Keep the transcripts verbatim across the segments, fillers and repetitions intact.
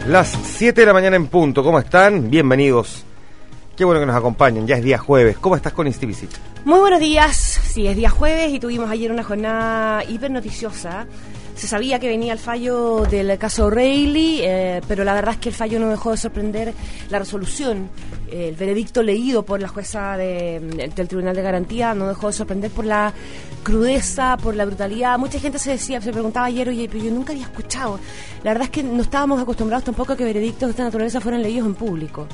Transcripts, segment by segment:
Las siete de la mañana en punto, ¿cómo están? Bienvenidos. Qué bueno que nos acompañen, ya es día jueves. ¿Cómo estás con Instivisit? Muy buenos días, sí, es día jueves y tuvimos ayer una jornada hiper noticiosa. Se sabía que venía el fallo del caso O'Reilly, eh, pero la verdad es que el fallo no dejó de sorprender. La resolución, eh, el veredicto leído por la jueza de, del Tribunal de Garantía no dejó de sorprender por la crudeza, por la brutalidad. Mucha gente se decía, se preguntaba ayer, oye, pero yo nunca había escuchado. La verdad es que no estábamos acostumbrados tampoco a que veredictos de esta naturaleza fueran leídos en público.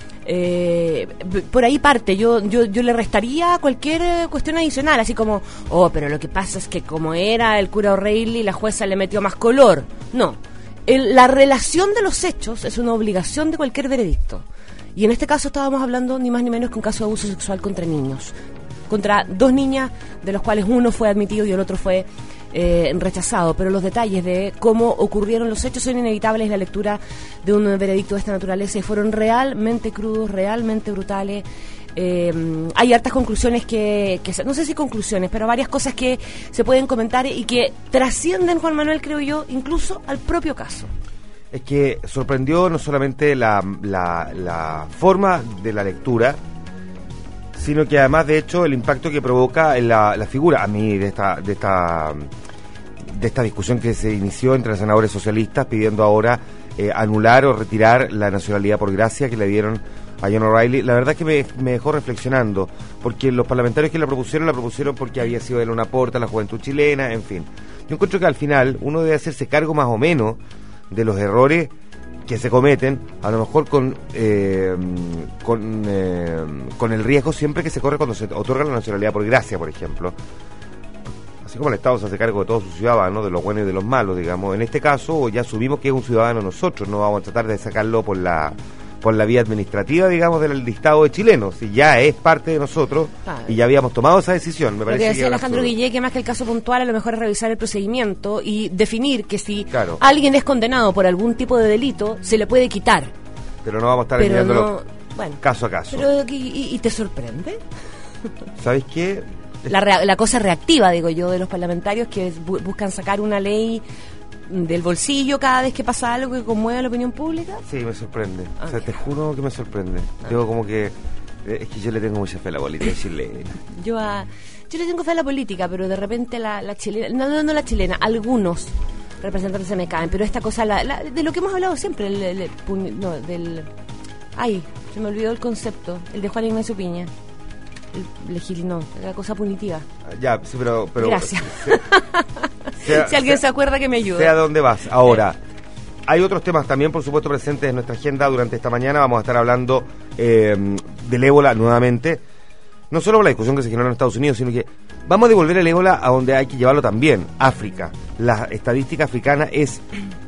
Eh, por ahí parte, yo, yo yo le restaría cualquier cuestión adicional, así como, oh, pero lo que pasa es que como era el cura O'Reilly, la jueza le metió más color. No, el, la relación de los hechos es una obligación de cualquier veredicto. Y en este caso estábamos hablando ni más ni menos que un caso de abuso sexual contra niños, contra dos niñas, de los cuales uno fue admitido y el otro fue eh, rechazado, pero los detalles de cómo ocurrieron los hechos son inevitables. La lectura de un veredicto de esta naturaleza y fueron realmente crudos, realmente brutales. Eh, hay hartas conclusiones que, que, no sé si conclusiones, pero varias cosas que se pueden comentar y que trascienden, Juan Manuel, creo yo, incluso al propio caso. Es que sorprendió no solamente la, la, la forma de la lectura, sino que además, de hecho, el impacto que provoca en la, la figura a mí de esta de esta de esta discusión que se inició entre los senadores socialistas pidiendo ahora eh, anular o retirar la nacionalidad por gracia que le dieron a John O'Reilly. La verdad es que me, me dejó reflexionando, porque los parlamentarios que la propusieron, la propusieron porque había sido él un aporte a la juventud chilena, en fin. Yo encuentro que al final uno debe hacerse cargo más o menos de los errores que se cometen, a lo mejor con eh, con, eh, con el riesgo siempre que se corre cuando se otorga la nacionalidad por gracia, por ejemplo. Así como el Estado se hace cargo de todos sus ciudadanos, de los buenos y de los malos, digamos. En este caso ya asumimos que es un ciudadano nosotros, no vamos a tratar de sacarlo por la por la vía administrativa, digamos, del listado de chilenos, y ya es parte de nosotros, ah, y ya habíamos tomado esa decisión, me parece. Lo que decía que Alejandro Guillé, que más que el caso puntual, a lo mejor es revisar el procedimiento y definir que si claro. alguien es condenado por algún tipo de delito, se le puede quitar. Pero no vamos a estar pero mirándolo no, bueno, caso a caso. Pero, ¿y, y te sorprende? ¿Sabes qué? La, rea, la cosa reactiva, digo yo, de los parlamentarios que bu- buscan sacar una ley del bolsillo cada vez que pasa algo que conmueve a la opinión pública. Sí, me sorprende. Okay. O sea, te juro que me sorprende. Okay. Digo, como que es que yo le tengo mucha fe a la política chilena. Yo a yo le tengo fe a la política, pero de repente la, la chilena, no, no, no la chilena, algunos representantes se me caen, pero esta cosa, la, la, de lo que hemos hablado siempre, el, el, el, no, del, ay, se me olvidó el concepto, el de Juan Ignacio Piña. El legil, no, la cosa punitiva. Ya, sí, pero... pero Gracias. Se, sea, si alguien sea, se acuerda, que me ayude. Sé a dónde vas. Ahora, sí. Hay otros temas también, por supuesto, presentes en nuestra agenda durante esta mañana. Vamos a estar hablando eh, del ébola nuevamente. No solo por la discusión que se generó en Estados Unidos, sino que vamos a devolver el ébola a donde hay que llevarlo también, África. La estadística africana es,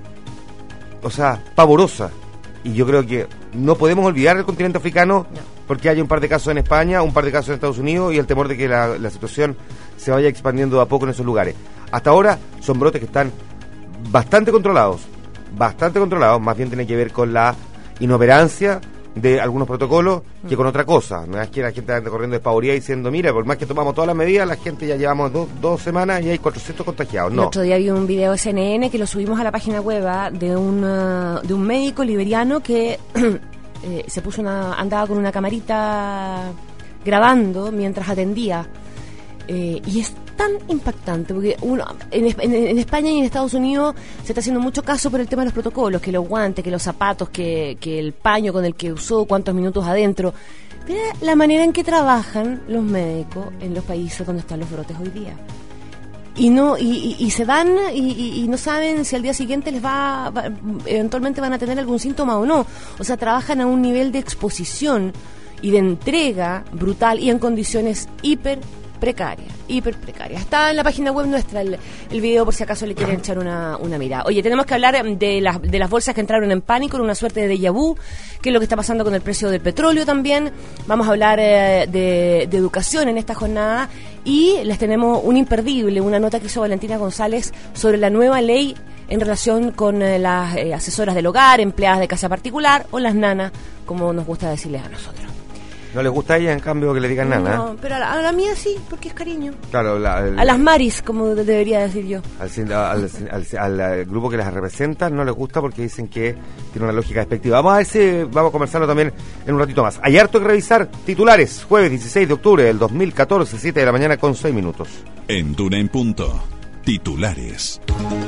o sea, pavorosa. Y yo creo que no podemos olvidar el continente africano, no. porque hay un par de casos en España, un par de casos en Estados Unidos y el temor de que la, la situación se vaya expandiendo de a poco en esos lugares. Hasta ahora son brotes que están bastante controlados, bastante controlados, más bien tiene que ver con la inoperancia de algunos protocolos que con otra cosa. No es que la gente ande corriendo despavoriada diciendo, mira, por más que tomamos todas las medidas, la gente ya llevamos dos, dos semanas y hay cuatrocientos contagiados. No. El otro día vi un video de C N N que lo subimos a la página web de un, uh, de un médico liberiano que eh, se puso una, andaba con una camarita grabando mientras atendía. Eh, y es tan impactante porque uno en, en, en España y en Estados Unidos se está haciendo mucho caso por el tema de los protocolos, que los guantes, que los zapatos, que, que el paño con el que usó, cuántos minutos adentro. Pero la manera en que trabajan los médicos en los países donde están los brotes hoy día. Y no y, y, y se van y, y, y no saben si al día siguiente les va, va, eventualmente van a tener algún síntoma o no. O sea, trabajan a un nivel de exposición y de entrega brutal y en condiciones hiper precaria, hiper precaria. Está en la página web nuestra el, el video por si acaso le quieren echar una, una mirada. Oye, tenemos que hablar de las, de las bolsas que entraron en pánico, en una suerte de déjà vu, qué es lo que está pasando con el precio del petróleo también. Vamos a hablar eh, de, de educación en esta jornada y les tenemos un imperdible, una nota que hizo Valentina González sobre la nueva ley en relación con eh, las eh, asesoras del hogar, empleadas de casa particular o las nanas, como nos gusta decirles a nosotros. No les gusta a ella, en cambio, que le digan nana. No, pero a la, a la mía sí, porque es cariño. Claro, la, el, a las Maris, como debería decir yo. Al, al, al, al, al grupo que las representa no les gusta porque dicen que tiene una lógica despectiva. Vamos a ver si vamos a conversarlo también en un ratito más. Hay harto que revisar. Titulares, jueves dieciséis de octubre del dos mil catorce, siete de la mañana con seis minutos. En Duna en Punto. Titulares.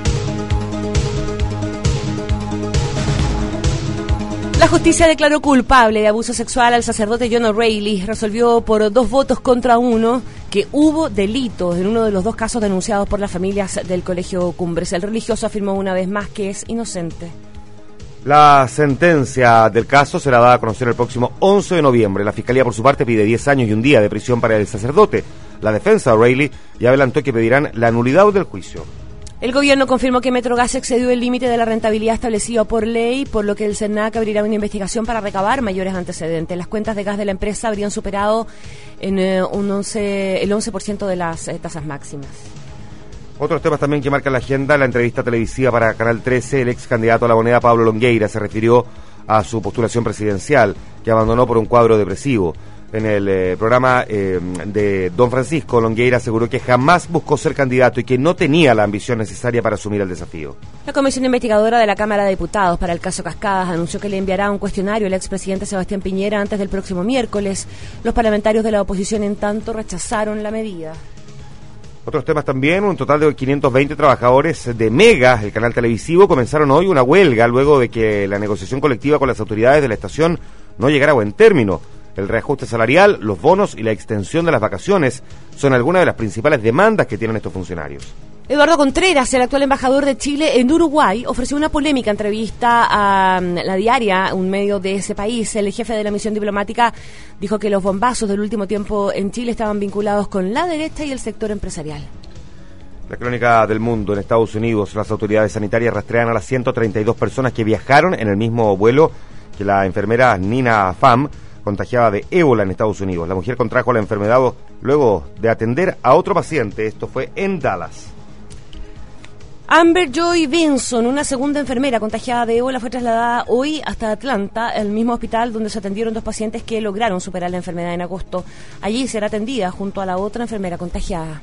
La justicia declaró culpable de abuso sexual al sacerdote John O'Reilly. Resolvió por dos votos contra uno que hubo delitos en uno de los dos casos denunciados por las familias del Colegio Cumbres. El religioso afirmó una vez más que es inocente. La sentencia del caso será dada a conocer el próximo once de noviembre. La Fiscalía, por su parte, pide diez años y un día de prisión para el sacerdote. La defensa de O'Reilly ya adelantó que pedirán la nulidad del juicio. El gobierno confirmó que Metrogas excedió el límite de la rentabilidad establecido por ley, por lo que el SERNAC abrirá una investigación para recabar mayores antecedentes. Las cuentas de gas de la empresa habrían superado en eh, un once, el once por ciento de las eh, tasas máximas. Otros temas también que marcan la agenda. La entrevista televisiva para Canal trece, el ex candidato a la moneda Pablo Longueira se refirió a su postulación presidencial, que abandonó por un cuadro depresivo. En el eh, programa eh, de Don Francisco, Longueira aseguró que jamás buscó ser candidato y que no tenía la ambición necesaria para asumir el desafío. La comisión investigadora de la Cámara de Diputados para el caso Cascadas anunció que le enviará un cuestionario al expresidente Sebastián Piñera antes del próximo miércoles. Los parlamentarios de la oposición, en tanto, rechazaron la medida. Otros temas también. Un total de quinientos veinte trabajadores de Mega, el canal televisivo, comenzaron hoy una huelga luego de que la negociación colectiva con las autoridades de la estación no llegara a buen término. El reajuste salarial, los bonos y la extensión de las vacaciones son algunas de las principales demandas que tienen estos funcionarios. Eduardo Contreras, el actual embajador de Chile en Uruguay, ofreció una polémica entrevista a La Diaria, un medio de ese país. El jefe de la misión diplomática dijo que los bombazos del último tiempo en Chile estaban vinculados con la derecha y el sector empresarial. La crónica del mundo. En Estados Unidos, las autoridades sanitarias rastrean a las ciento treinta y dos personas que viajaron en el mismo vuelo que la enfermera Nina Pham, contagiada de ébola en Estados Unidos. La mujer contrajo la enfermedad luego de atender a otro paciente. Esto fue en Dallas. Amber Joy Benson, una segunda enfermera contagiada de ébola, fue trasladada hoy hasta Atlanta, el mismo hospital donde se atendieron dos pacientes que lograron superar la enfermedad en agosto. Allí será atendida junto a la otra enfermera contagiada.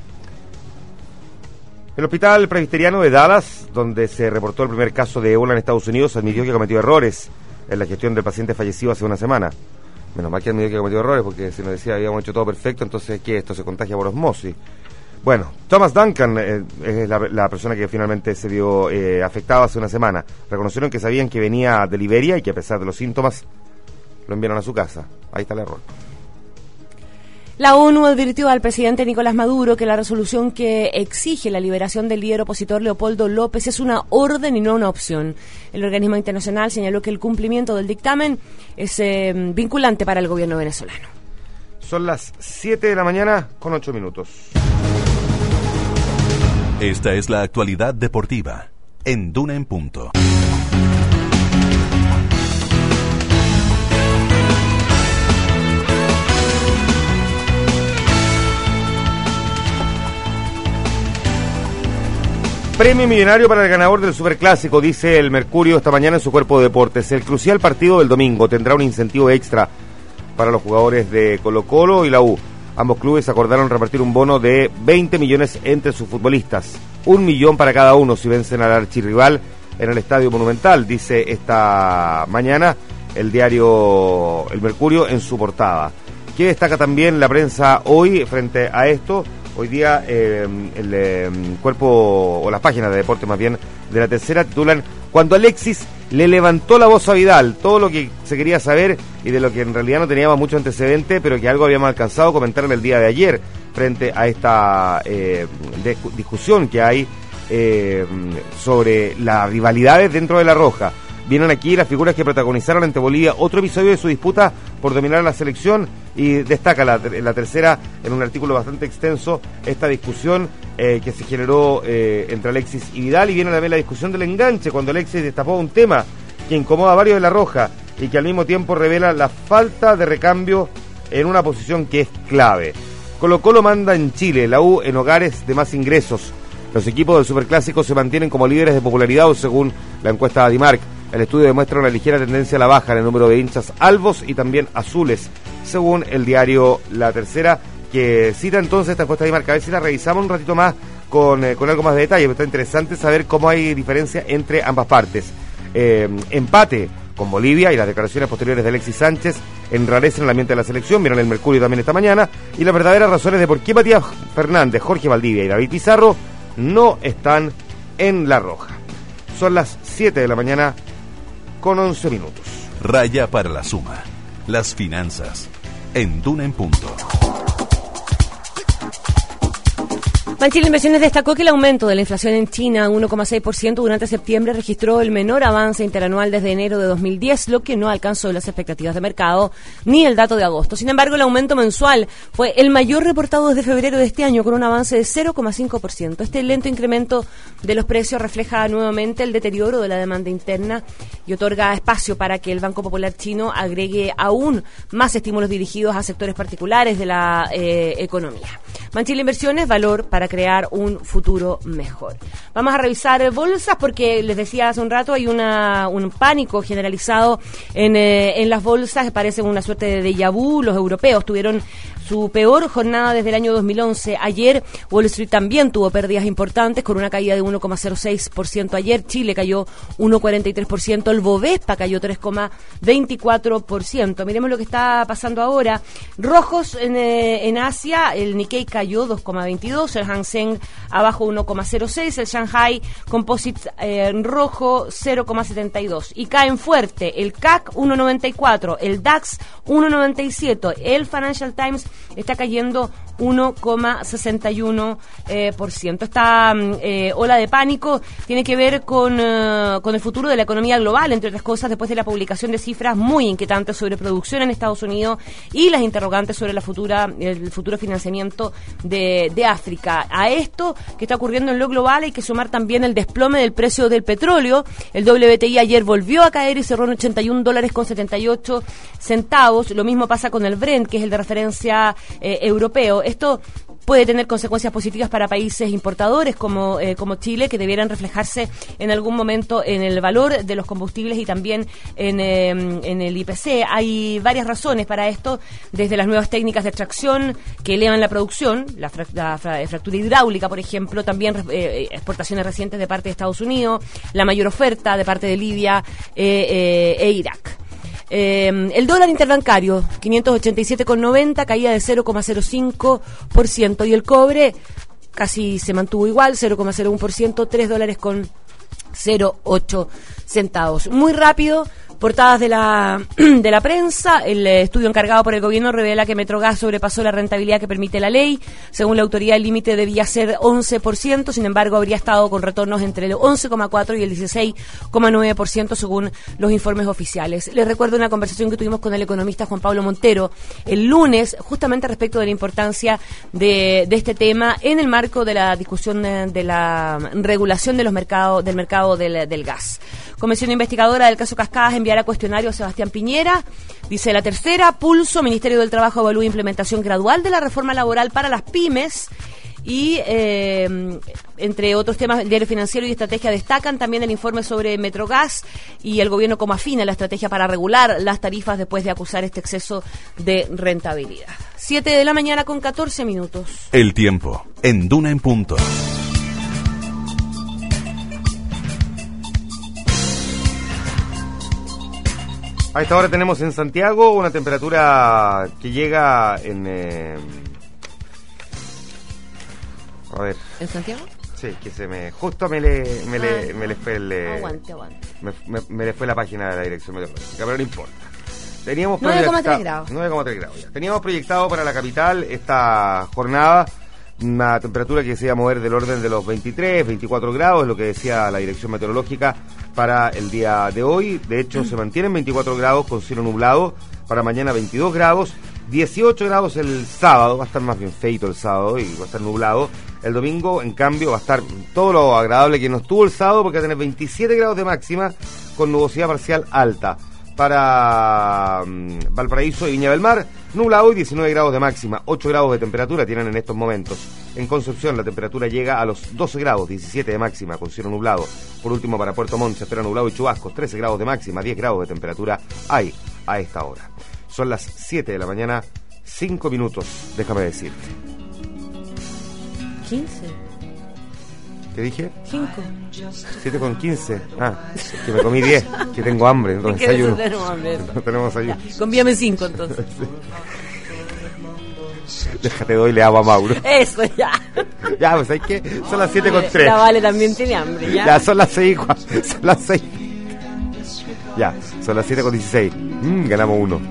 El Hospital Presbiteriano de Dallas, donde se reportó el primer caso de ébola en Estados Unidos, admitió que cometió errores en la gestión del paciente fallecido hace una semana. Menos mal que admitió que cometió errores, porque si nos decía habíamos hecho todo perfecto, entonces ¿qué? Esto se contagia por osmosis. Bueno, Thomas Duncan eh, es la, la persona que finalmente se vio eh, afectada hace una semana. Reconocieron que sabían que venía de Liberia y que a pesar de los síntomas lo enviaron a su casa. Ahí está el error. La ONU advirtió al presidente Nicolás Maduro que la resolución que exige la liberación del líder opositor Leopoldo López es una orden y no una opción. El organismo internacional señaló que el cumplimiento del dictamen es eh, vinculante para el gobierno venezolano. Son las siete de la mañana con ocho minutos. Esta es la actualidad deportiva en Duna en Punto. Premio millonario para el ganador del Superclásico, dice el Mercurio esta mañana en su cuerpo de deportes. El crucial partido del domingo tendrá un incentivo extra para los jugadores de Colo-Colo y la U. Ambos clubes acordaron repartir un bono de veinte millones entre sus futbolistas. Un millón para cada uno si vencen al archirrival en el Estadio Monumental, dice esta mañana el diario El Mercurio en su portada. ¿Qué destaca también la prensa hoy frente a esto? Hoy día eh, el eh, cuerpo, o las páginas de deporte más bien, de La Tercera titulan "Cuando Alexis le levantó la voz a Vidal", todo lo que se quería saber y de lo que en realidad no teníamos mucho antecedente, pero que algo habíamos alcanzado a comentar en el día de ayer frente a esta eh, de, discusión que hay eh, sobre las rivalidades dentro de La Roja. Vienen aquí las figuras que protagonizaron ante Bolivia otro episodio de su disputa por dominar la selección, y destaca la, la Tercera en un artículo bastante extenso esta discusión eh, que se generó eh, entre Alexis y Vidal, y viene también la discusión del enganche cuando Alexis destapó un tema que incomoda a varios de La Roja y que al mismo tiempo revela la falta de recambio en una posición que es clave. Colo-Colo manda en Chile, la U en hogares de más ingresos. Los equipos del Superclásico se mantienen como líderes de popularidad según la encuesta de Adimark. El estudio demuestra una ligera tendencia a la baja en el número de hinchas albos y también azules según el diario La Tercera, que cita entonces esta encuesta de Marca. A ver si la revisamos un ratito más con, eh, con algo más de detalle, porque está interesante saber cómo hay diferencia entre ambas partes. Eh, empate con Bolivia y las declaraciones posteriores de Alexis Sánchez enrarecen el ambiente de la selección, vieron el Mercurio también esta mañana, y las verdaderas razones de por qué Matías Fernández, Jorge Valdivia y David Pizarro no están en la roja. Son las siete de la mañana con once minutos. Raya para la suma. Las finanzas. En Duna en Punto. Banchile Inversiones destacó que el aumento de la inflación en China, uno coma seis por ciento durante septiembre, registró el menor avance interanual desde enero de dos mil diez, lo que no alcanzó las expectativas de mercado ni el dato de agosto. Sin embargo, el aumento mensual fue el mayor reportado desde febrero de este año, con un avance de cero coma cinco por ciento. Este lento incremento de los precios refleja nuevamente el deterioro de la demanda interna y otorga espacio para que el Banco Popular chino agregue aún más estímulos dirigidos a sectores particulares de la eh, economía. Banchile Inversiones, valor para crear un futuro mejor. Vamos a revisar bolsas porque les decía hace un rato hay una un pánico generalizado en, eh, en las bolsas, parece una suerte de déjà vu. Los europeos tuvieron su peor jornada desde el año dos mil once. Ayer Wall Street también tuvo pérdidas importantes con una caída de uno coma cero seis por ciento. Ayer Chile cayó uno coma cuarenta y tres por ciento, el Bovespa cayó tres coma veinticuatro por ciento. Miremos lo que está pasando ahora. Rojos en, eh, en Asia, el Nikkei cayó dos coma veintidós, el Hang Seng abajo uno coma cero seis, el Shanghai Composite eh, rojo cero coma setenta y dos. Y caen fuerte el C A C uno coma noventa y cuatro, el DAX uno coma noventa y siete, el Financial Times está cayendo uno coma sesenta y uno por ciento. Esta eh, ola de pánico tiene que ver con, uh, con el futuro de la economía global, entre otras cosas, después de la publicación de cifras muy inquietantes sobre producción en Estados Unidos y las interrogantes sobre la futura el futuro financiamiento de, de África. A esto que está ocurriendo en lo global hay que sumar también el desplome del precio del petróleo. El W T I ayer volvió a caer y cerró en ochenta y un dólares con setenta y ocho centavos. Lo mismo pasa con el Brent, que es el de referencia eh, europeo. Esto puede tener consecuencias positivas para países importadores como, eh, como Chile, que debieran reflejarse en algún momento en el valor de los combustibles y también en, eh, en el I P C. Hay varias razones para esto, desde las nuevas técnicas de extracción que elevan la producción, la, fra- la fra- fractura hidráulica, por ejemplo, también eh, exportaciones recientes de parte de Estados Unidos, la mayor oferta de parte de Libia eh, eh, e Irak. Eh, el dólar interbancario, quinientos ochenta y siete con noventa, caía de cero coma cero cinco por ciento, y el cobre casi se mantuvo igual, cero coma cero uno por ciento, tres dólares con cero ocho centavos. Muy rápido, portadas de la de la prensa. El estudio encargado por el gobierno revela que Metrogas sobrepasó la rentabilidad que permite la ley. Según la autoridad, el límite debía ser once por ciento, sin embargo, habría estado con retornos entre el once coma cuatro por ciento y el dieciséis coma nueve por ciento según los informes oficiales. Les recuerdo una conversación que tuvimos con el economista Juan Pablo Montero el lunes, justamente respecto de la importancia de, de este tema en el marco de la discusión de, de la regulación de los mercados del mercado del, del gas. Comisión investigadora del caso Cascadas enviará cuestionario a Sebastián Piñera. Dice La Tercera, Pulso, Ministerio del Trabajo evalúa implementación gradual de la reforma laboral para las pymes. Y, eh, entre otros temas, el Diario Financiero y Estrategia destacan también el informe sobre Metrogas y el gobierno cómo afina la estrategia para regular las tarifas después de acusar este exceso de rentabilidad. Siete de la mañana con catorce minutos. El tiempo, en Duna en Punto. A esta hora tenemos en Santiago una temperatura que llega en... Eh... A ver. ¿En Santiago? Sí, que se me... Justo me le, me le, ah, me le fue el... Eh... Aguante, aguante. Me, me, me le fue la página de la Dirección Meteorológica, pero no importa. Teníamos nueve coma tres grados. nueve coma tres grados ya. Teníamos proyectado para la capital esta jornada una temperatura que se iba a mover del orden de los veintitrés, veinticuatro grados, es lo que decía la Dirección Meteorológica para el día de hoy. De hecho, se mantienen veinticuatro grados con cielo nublado, para mañana veintidós grados, dieciocho grados el sábado, va a estar más bien feito el sábado y va a estar nublado. El domingo, en cambio, va a estar todo lo agradable que nos tuvo el sábado, porque va a tener veintisiete grados de máxima con nubosidad parcial alta. Para um, Valparaíso y Viña del Mar, nublado y diecinueve grados de máxima, ocho grados de temperatura tienen en estos momentos. En Concepción la temperatura llega a los doce grados, diecisiete de máxima con cielo nublado. Por último, para Puerto Montt se espera nublado y chubascos, trece grados de máxima, diez grados de temperatura hay a esta hora. Son las siete de la mañana, cinco minutos, déjame decirte. quince. ¿Qué dije? cinco. siete con quince. Ah, que me comí diez, que tengo hambre, no desayuno. No tenemos ayuno. Convíame cinco entonces. Sí. Déjate, doy, le hago a Mauro. Eso, ya. Ya, pues hay que. Son las siete con tres. La Vale también tiene hambre, ya. Ya, son las seis. Son las seis. Ya, son las siete con dieciséis. Mm, ganamos uno.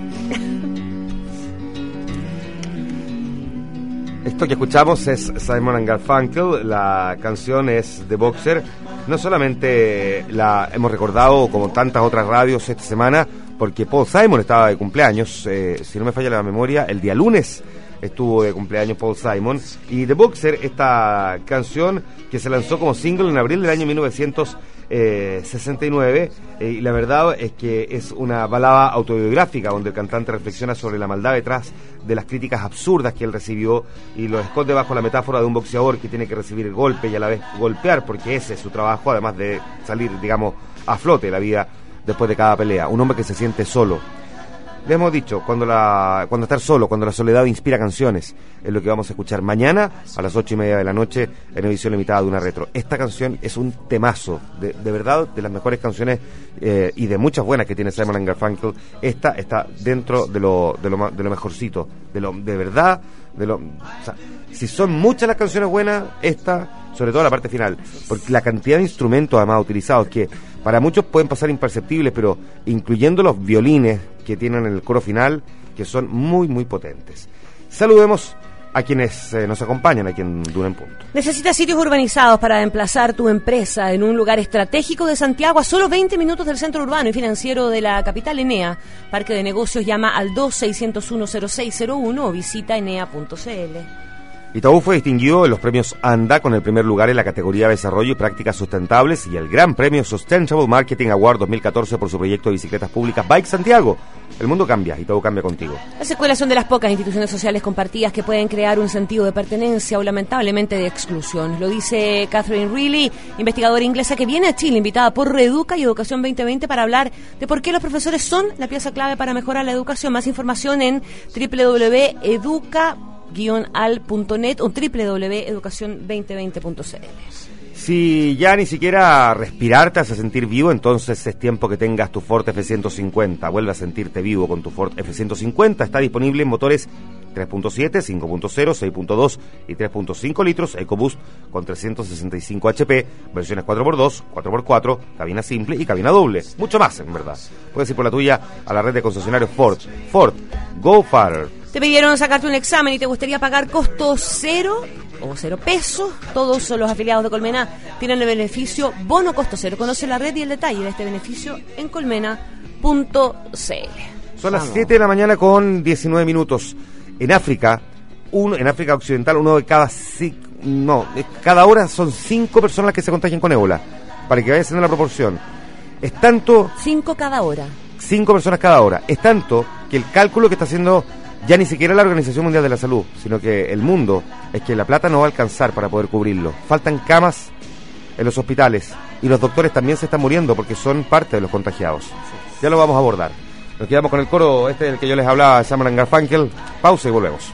Esto que escuchamos es Simon and Garfunkel. La canción es The Boxer. No solamente la hemos recordado como tantas otras radios esta semana, porque Paul Simon estaba de cumpleaños, eh, si no me falla la memoria, el día lunes estuvo de cumpleaños Paul Simon, y The Boxer, esta canción que se lanzó como single en abril del año mil novecientos sesenta y nueve, eh, y la verdad es que es una balada autobiográfica donde el cantante reflexiona sobre la maldad detrás de las críticas absurdas que él recibió y lo esconde bajo la metáfora de un boxeador que tiene que recibir el golpe y a la vez golpear, porque ese es su trabajo, además de salir, digamos, a flote de la vida después de cada pelea. Un hombre que se siente solo. Le hemos dicho, cuando la cuando estar solo, cuando la soledad inspira canciones, es lo que vamos a escuchar mañana a las ocho y media de la noche en edición limitada de una retro. Esta canción es un temazo, de, de verdad, de las mejores canciones eh, y de muchas buenas que tiene Simon and Garfunkel. Esta está dentro de lo de lo, de lo mejorcito, de lo de verdad, de lo, o sea, si son muchas las canciones buenas, esta, sobre todo la parte final, porque la cantidad de instrumentos además utilizados que para muchos pueden pasar imperceptibles, pero incluyendo los violines que tienen en el coro final, que son muy, muy potentes. Saludemos a quienes eh, nos acompañan aquí en Duna en Punto. ¿Necesitas sitios urbanizados para emplazar tu empresa en un lugar estratégico de Santiago, a solo veinte minutos del centro urbano y financiero de la capital? Enea Parque de Negocios llama al dos seis cero uno cero seis cero uno o visita enea punto c l. Itaú fue distinguido en los premios ANDA con el primer lugar en la categoría de Desarrollo y Prácticas Sustentables y el Gran Premio Sustainable Marketing Award dos mil catorce por su proyecto de bicicletas públicas Bike Santiago. El mundo cambia, Itaú cambia contigo. Las escuelas son de las pocas instituciones sociales compartidas que pueden crear un sentido de pertenencia o lamentablemente de exclusión. Lo dice Catherine Reilly, investigadora inglesa que viene a Chile, invitada por Reeduca y Educación veinte veinte para hablar de por qué los profesores son la pieza clave para mejorar la educación. Más información en doble u doble u doble u punto educa guion al punto net o doble u doble u doble u punto educación veinte veinte punto c l. Si ya ni siquiera respirar te hace sentir vivo, entonces es tiempo que tengas tu Ford F ciento cincuenta. Vuelve a sentirte vivo con tu Ford F ciento cincuenta. Está disponible en motores tres punto siete, cinco punto cero, seis punto dos y tres punto cinco litros, EcoBoost con trescientos sesenta y cinco H P, versiones cuatro por dos, cuatro por cuatro, cabina simple y cabina doble. Mucho más, en verdad. Puedes ir por la tuya a la red de concesionarios Ford. Ford, go farther. Te pidieron sacarte un examen y te gustaría pagar costo cero o cero pesos. Todos los afiliados de Colmena tienen el beneficio bono costo cero. Conoce la red y el detalle de este beneficio en colmena punto c l. Son las siete de la mañana con diecinueve minutos. En África, uno, en África Occidental, uno de cada no, cada hora son cinco personas las que se contagian con ébola. Para que vayas haciendo la proporción. Es tanto... Cinco cada hora. Cinco personas cada hora. Es tanto que el cálculo que está haciendo ya ni siquiera la Organización Mundial de la Salud, sino que el mundo, es que la plata no va a alcanzar para poder cubrirlo. Faltan camas en los hospitales y los doctores también se están muriendo porque son parte de los contagiados. Ya lo vamos a abordar. Nos quedamos con el coro este del que yo les hablaba, Simon and Garfunkel. Pausa y volvemos.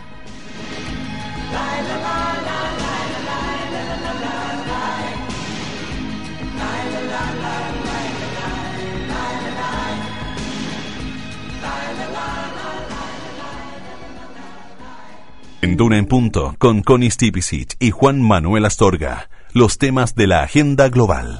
En Duna en Punto, con Connie Stipicic y Juan Manuel Astorga, los temas de la agenda global.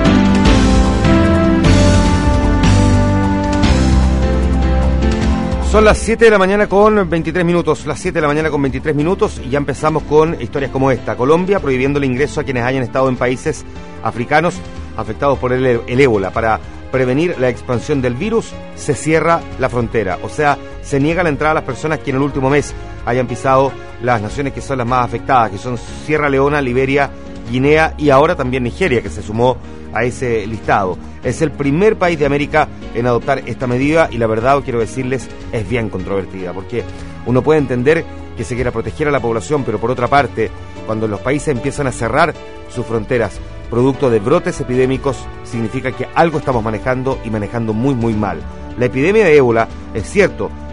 Son las siete de la mañana con veintitrés minutos, las siete de la mañana con veintitrés minutos y ya empezamos con historias como esta. Colombia prohibiendo el ingreso a quienes hayan estado en países africanos afectados por el, el ébola. Para prevenir la expansión del virus, se cierra la frontera, o sea, se niega la entrada a las personas que en el último mes hayan pisado las naciones que son las más afectadas, que son Sierra Leona, Liberia, Guinea y ahora también Nigeria, que se sumó a ese listado. Es el primer país de América en adoptar esta medida y la verdad, quiero decirles, es bien controvertida, porque uno puede entender que se quiera proteger a la población, pero por otra parte, cuando los países empiezan a cerrar sus fronteras producto de brotes epidémicos, significa que algo estamos manejando y manejando muy muy mal. La epidemia de ébola, es cierto,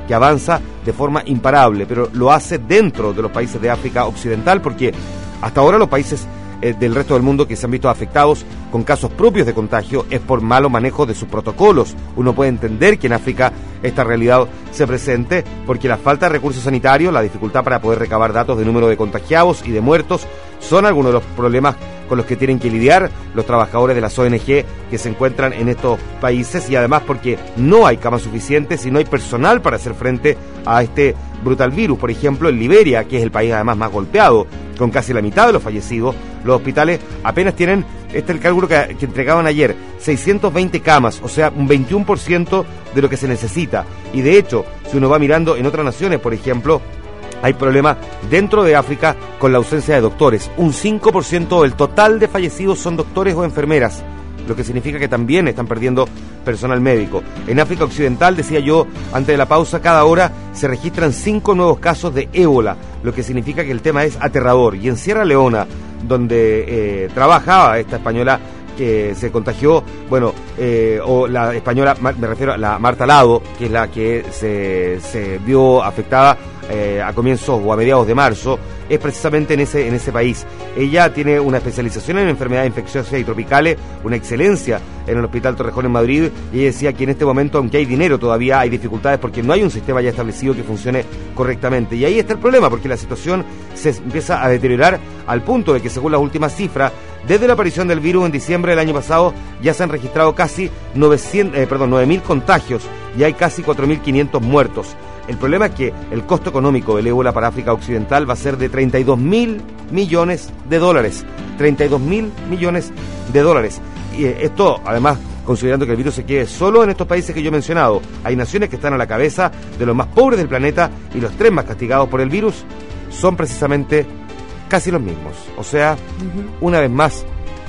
que avanza de forma imparable, pero lo hace dentro de los países de África Occidental, porque hasta ahora los países eh, del resto del mundo que se han visto afectados con casos propios de contagio es por malo manejo de sus protocolos. Uno puede entender que en África esta realidad se presente porque la falta de recursos sanitarios, la dificultad para poder recabar datos de número de contagiados y de muertos son algunos de los problemas con los que tienen que lidiar los trabajadores de las O N G que se encuentran en estos países, y además porque no hay camas suficientes y no hay personal para hacer frente a este brutal virus. Por ejemplo, en Liberia, que es el país además más golpeado, con casi la mitad de los fallecidos, los hospitales apenas tienen, este es el cálculo que, que entregaban ayer, seiscientas veinte camas, o sea, un veintiuno por ciento de lo que se necesita. Y de hecho, si uno va mirando en otras naciones, por ejemplo, hay problemas dentro de África con la ausencia de doctores. Un cinco por ciento del total de fallecidos son doctores o enfermeras, lo que significa que también están perdiendo personal médico. En África Occidental, decía yo antes de la pausa, cada hora se registran cinco nuevos casos de ébola, lo que significa que el tema es aterrador. Y en Sierra Leona, donde eh, trabajaba esta española que se contagió, bueno, eh, o la española, me refiero a la Marta Lado, que es la que se, se vio afectada eh, a comienzos o a mediados de marzo, es precisamente en ese, en ese país. Ella tiene una especialización en enfermedades infecciosas y tropicales, una excelencia en el Hospital Torrejón en Madrid, y ella decía que en este momento, aunque hay dinero, todavía hay dificultades porque no hay un sistema ya establecido que funcione correctamente. Y ahí está el problema, porque la situación se empieza a deteriorar al punto de que, según las últimas cifras, desde la aparición del virus en diciembre del año pasado, ya se han registrado casi novecientos, eh, perdón, nueve mil contagios y hay casi cuatro mil quinientos muertos. El problema es que el costo económico del ébola para África Occidental va a ser de treinta y dos mil millones de dólares. treinta y dos mil millones de dólares. Y eh, esto, además, considerando que el virus se quede solo en estos países que yo he mencionado. Hay naciones que están a la cabeza de los más pobres del planeta y los tres más castigados por el virus son precisamente casi los mismos. O sea, uh-huh. una vez más,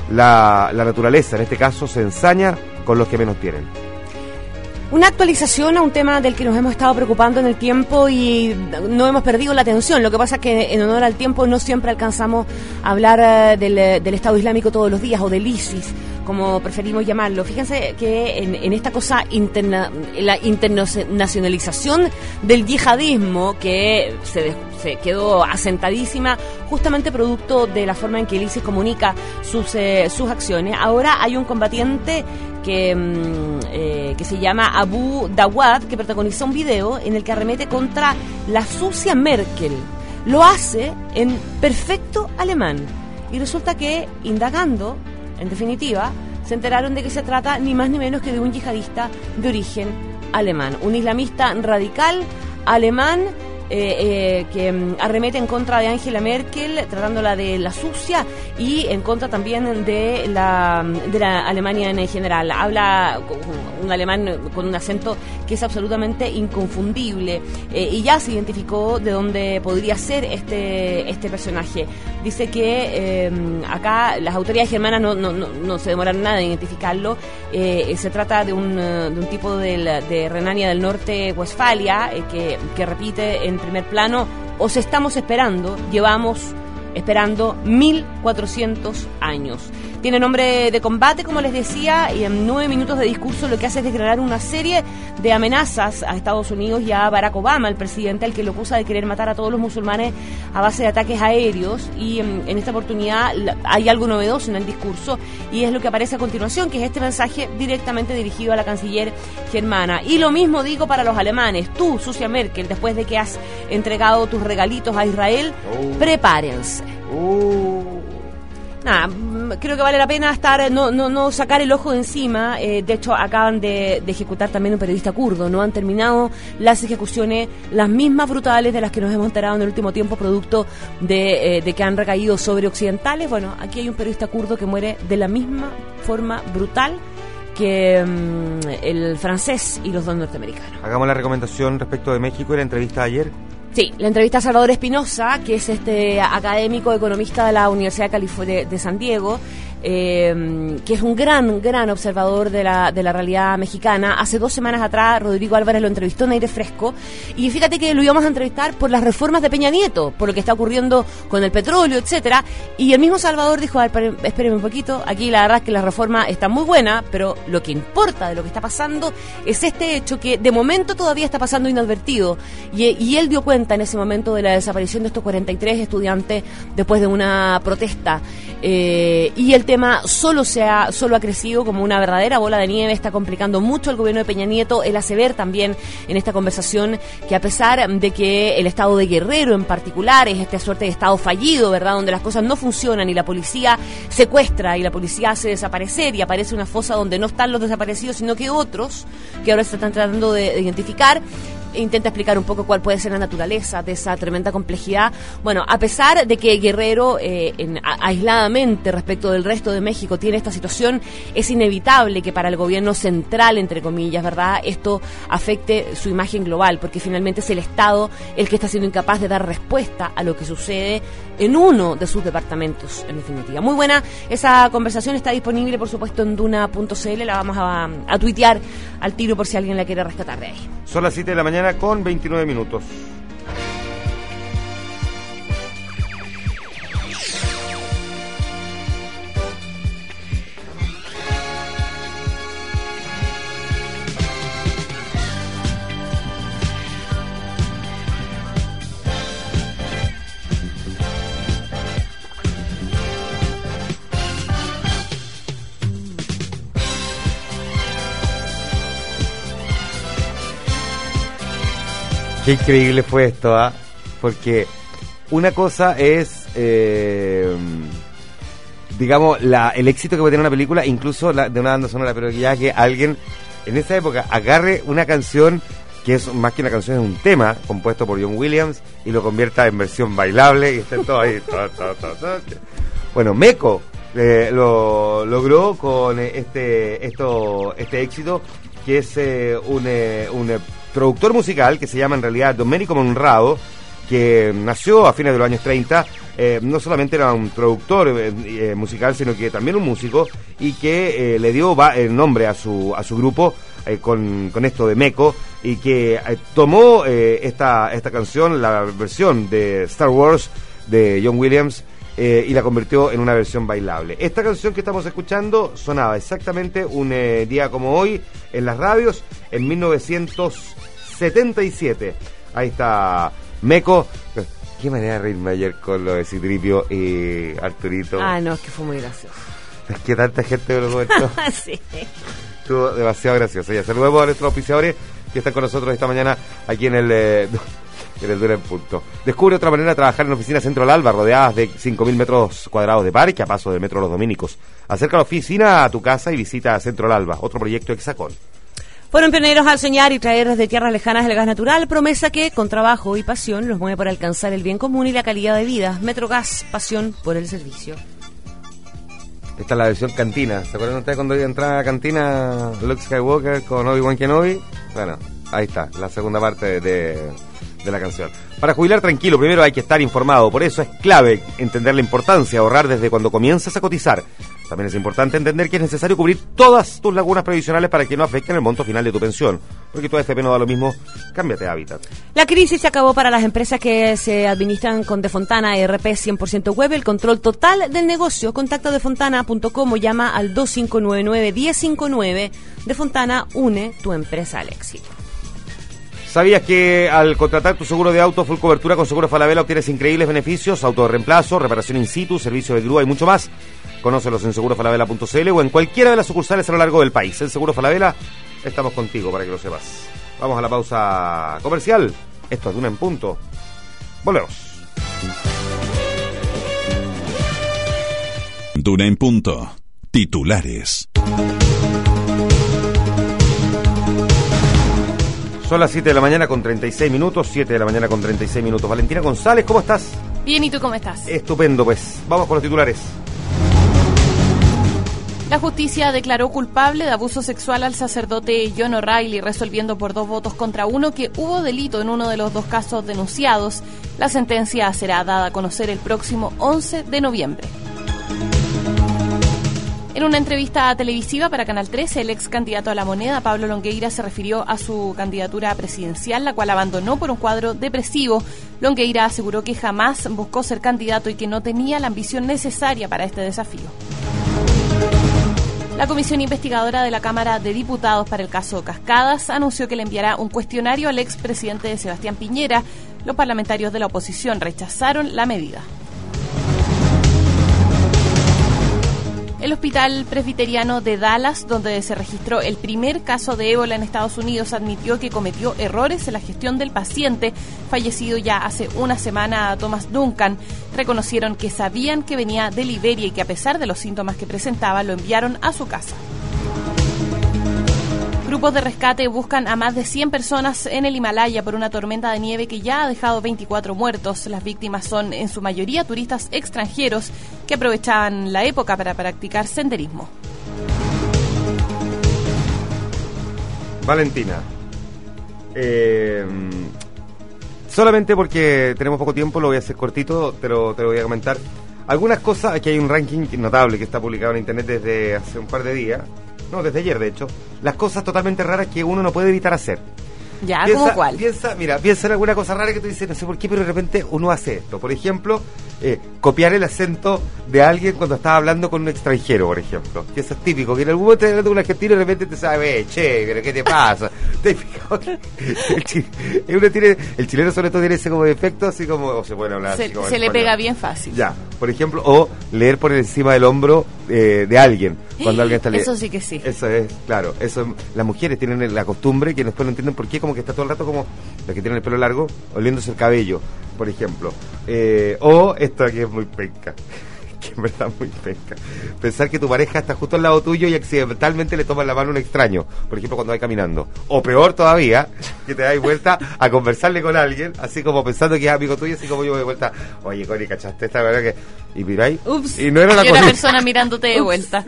la, la naturaleza, en este caso, se ensaña con los que menos tienen. Una actualización a un tema del que nos hemos estado preocupando en el tiempo y no hemos perdido la atención. Lo que pasa es que en honor al tiempo no siempre alcanzamos a hablar del, del Estado Islámico todos los días, o del ISIS, como preferimos llamarlo. Fíjense que en, en esta cosa, interna, la internacionalización del yihadismo, que se, se quedó asentadísima justamente producto de la forma en que el ISIS comunica sus, eh, sus acciones, ahora hay un combatiente que, eh, que se llama Abu Dawad, que protagonizó un video en el que arremete contra la sucia Merkel. Lo hace en perfecto alemán. Y resulta que, indagando, en definitiva, se enteraron de que se trata ni más ni menos que de un yihadista de origen alemán, un islamista radical alemán eh, eh, que um, arremete en contra de Angela Merkel, tratándola de la sucia, y en contra también de la, de la Alemania en general. Habla un alemán con un acento que es absolutamente inconfundible, eh, y ya se identificó de dónde podría ser este, este personaje. Dice que eh, acá las autoridades germanas no, no, no, no se demoraron nada en identificarlo. Eh, se trata de un, de un tipo de, la, de Renania del Norte, Westfalia, eh, que, que repite en primer plano: os estamos esperando, llevamos esperando mil cuatrocientos años. Tiene nombre de combate, como les decía, y en nueve minutos de discurso lo que hace es declarar una serie de amenazas a Estados Unidos y a Barack Obama, el presidente al que lo acusa de querer matar a todos los musulmanes a base de ataques aéreos. Y en, en esta oportunidad hay algo novedoso en el discurso, y es lo que aparece a continuación, que es este mensaje directamente dirigido a la canciller germana. Y lo mismo digo para los alemanes: tú, sucia Merkel, después de que has entregado tus regalitos a Israel, oh. prepárense. Oh. Nada, creo que vale la pena estar no no no sacar el ojo de encima. Eh, de hecho, acaban de, de ejecutar también un periodista kurdo. No han terminado las ejecuciones, las mismas brutales de las que nos hemos enterado en el último tiempo, producto de, eh, de que han recaído sobre occidentales. Bueno, aquí hay un periodista kurdo que muere de la misma forma brutal que um, el francés y los dos norteamericanos. Hagamos la recomendación respecto de México y la entrevista de ayer. Sí, la entrevista a Salvador Espinosa, que es este académico economista de la Universidad de, Calif- de, de San Diego, eh, que es un gran, gran observador de la, de la realidad mexicana. Hace dos semanas atrás Rodrigo Álvarez lo entrevistó en Aire Fresco, y fíjate que lo íbamos a entrevistar por las reformas de Peña Nieto, por lo que está ocurriendo con el petróleo, etcétera. Y el mismo Salvador dijo, a ver, espérenme un poquito, aquí la verdad es que la reforma está muy buena, pero lo que importa de lo que está pasando es este hecho que de momento todavía está pasando inadvertido. Y, y él dio cuenta en ese momento de la desaparición de estos cuarenta y tres estudiantes después de una protesta. Eh, y el tema solo, se ha, solo ha crecido como una verdadera bola de nieve, está complicando mucho el gobierno de Peña Nieto. Él hace ver también en esta conversación que a pesar de que el estado de Guerrero en particular es esta suerte de estado fallido, ¿verdad?, donde las cosas no funcionan y la policía secuestra y la policía hace desaparecer y aparece una fosa donde no están los desaparecidos sino que otros que ahora se están tratando de, de identificar. Intenta explicar un poco cuál puede ser la naturaleza de esa tremenda complejidad. Bueno, a pesar de que Guerrero, eh, en, a, aisladamente respecto del resto de México, tiene esta situación, es inevitable que para el gobierno central, entre comillas, ¿verdad?, esto afecte su imagen global, porque finalmente es el Estado el que está siendo incapaz de dar respuesta a lo que sucede en uno de sus departamentos, en definitiva. Muy buena esa conversación, está disponible, por supuesto, en duna punto c l, la vamos a, a tuitear al tiro por si alguien la quiere rescatar de ahí. Son las siete de la mañana con veintinueve minutos. Qué increíble fue esto, ¿ah? ¿eh? Porque una cosa es, eh, digamos, la, el éxito que puede tener una película, incluso la, de una banda sonora, pero ya que alguien en esa época agarre una canción que es más que una canción, es un tema compuesto por John Williams y lo convierta en versión bailable y esté todo ahí. Bueno, Meco eh, lo logró con este, esto, este éxito, que es eh, un, eh, un eh, productor musical que se llama en realidad Domenico Monrado, que nació a fines de los años treinta. Eh, no solamente era un productor eh, eh, musical, sino que también un músico, y que eh, le dio va, el nombre a su a su grupo eh, con, con esto de Meco, y que eh, tomó eh, esta, esta canción, la versión de Star Wars de John Williams, eh, y la convirtió en una versión bailable. Esta canción que estamos escuchando sonaba exactamente un eh, día como hoy en las radios en mil novecientos setenta y siete. Ahí está Meco. Qué manera de reírme ayer con lo de Citripio y Arturito. Ah, no, es que fue muy gracioso. Es que tanta gente me lo comentó. Sí. Estuvo demasiado gracioso. Ya saludemos a nuestros auspiciadores que están con nosotros esta mañana aquí en el eh, en el Duna en Punto. Descubre otra manera de trabajar en oficinas Centro al Alba, rodeadas de cinco mil metros cuadrados de parque a paso del Metro Los Dominicos. Acerca la oficina a tu casa y visita Centro al Alba, otro proyecto Hexacón. Fueron pioneros al soñar y traer desde tierras lejanas el gas natural, promesa que, con trabajo y pasión, los mueve para alcanzar el bien común y la calidad de vida. Metrogas, pasión por el servicio. Esta es la versión cantina. ¿Se acuerdan ustedes cuando entraba a la cantina Luke Skywalker con Obi-Wan Kenobi? Bueno, ahí está, la segunda parte de, de la canción. Para jubilar tranquilo, primero hay que estar informado. Por eso es clave entender la importancia de ahorrar desde cuando comienzas a cotizar. También es importante entender que es necesario cubrir todas tus lagunas previsionales para que no afecten el monto final de tu pensión. Porque tu A F P no da lo mismo, cámbiate de hábitat. La crisis se acabó para las empresas que se administran con Defontana E R P cien por ciento web, el control total del negocio. Contacta defontana punto com o llama al dos cinco nueve nueve, uno cero cinco nueve. Defontana une tu empresa al éxito. ¿Sabías que al contratar tu seguro de auto full cobertura con Seguro Falabella obtienes increíbles beneficios? Auto de reemplazo, reparación in situ, servicio de grúa y mucho más. Conócelos en seguro falabella punto c l o en cualquiera de las sucursales a lo largo del país. En Seguro Falabella estamos contigo, para que lo sepas. Vamos a la pausa comercial. Esto es Duna en Punto. Volvemos. Duna en Punto. Titulares. Son las siete de la mañana con treinta y seis minutos. siete de la mañana con treinta y seis minutos. Valentina González, ¿cómo estás? Bien, ¿y tú cómo estás? Estupendo, pues. Vamos con los titulares. La justicia declaró culpable de abuso sexual al sacerdote John O'Reilly, resolviendo por dos votos contra uno que hubo delito en uno de los dos casos denunciados. La sentencia será dada a conocer el próximo once de noviembre. En una entrevista televisiva para Canal trece, el ex candidato a la Moneda, Pablo Longueira, se refirió a su candidatura presidencial, la cual abandonó por un cuadro depresivo. Longueira aseguró que jamás buscó ser candidato y que no tenía la ambición necesaria para este desafío. La comisión investigadora de la Cámara de Diputados para el caso Cascadas anunció que le enviará un cuestionario al expresidente Sebastián Piñera. Los parlamentarios de la oposición rechazaron la medida. El Hospital Presbiteriano de Dallas, donde se registró el primer caso de ébola en Estados Unidos, admitió que cometió errores en la gestión del paciente, fallecido ya hace una semana, Thomas Duncan. Reconocieron que sabían que venía de Liberia y que a pesar de los síntomas que presentaba, lo enviaron a su casa. Grupos de rescate buscan a más de cien personas en el Himalaya por una tormenta de nieve que ya ha dejado veinticuatro muertos. Las víctimas son en su mayoría turistas extranjeros que aprovechaban la época para practicar senderismo. Valentina, eh, solamente porque tenemos poco tiempo lo voy a hacer cortito, te lo, te lo voy a comentar. Algunas cosas, aquí hay un ranking notable que está publicado en internet desde hace un par de días. No, desde ayer, de hecho. Las cosas totalmente raras que uno no puede evitar hacer. Ya, piensa, ¿cómo cuál? Piensa, mira, piensa en alguna cosa rara que tú dices, no sé por qué, pero de repente uno hace esto. Por ejemplo, eh, copiar el acento de alguien cuando está hablando con un extranjero, por ejemplo. Que eso es típico, que en algún momento estás hablando con un argentino y de repente te sabe, eh, che, pero ¿qué te pasa? ¿Te has fijado que el, chile, uno tiene, el chileno sobre todo tiene ese como defecto, así como, o se puede hablar se, así como se le pega bien fácil. Ya, por ejemplo, o leer por encima del hombro eh, de alguien. Cuando alguien está leyendo. Eso sí que sí. Eso es, claro. Eso, las mujeres tienen la costumbre, que después no entienden por qué, como que está todo el rato como las que tienen el pelo largo, oliéndose el cabello, por ejemplo. Eh, o esto aquí es muy penca, que en verdad es muy penca. Pensar que tu pareja está justo al lado tuyo y accidentalmente le tomas la mano a un extraño, por ejemplo, cuando va caminando. O peor todavía, que te das vuelta a conversarle con alguien, así como pensando que es amigo tuyo, así como yo me doy vuelta, oye, Connie, ¿cachaste esta verdad que...? Y miráis, ups, y no era la y una persona mirándote de vuelta.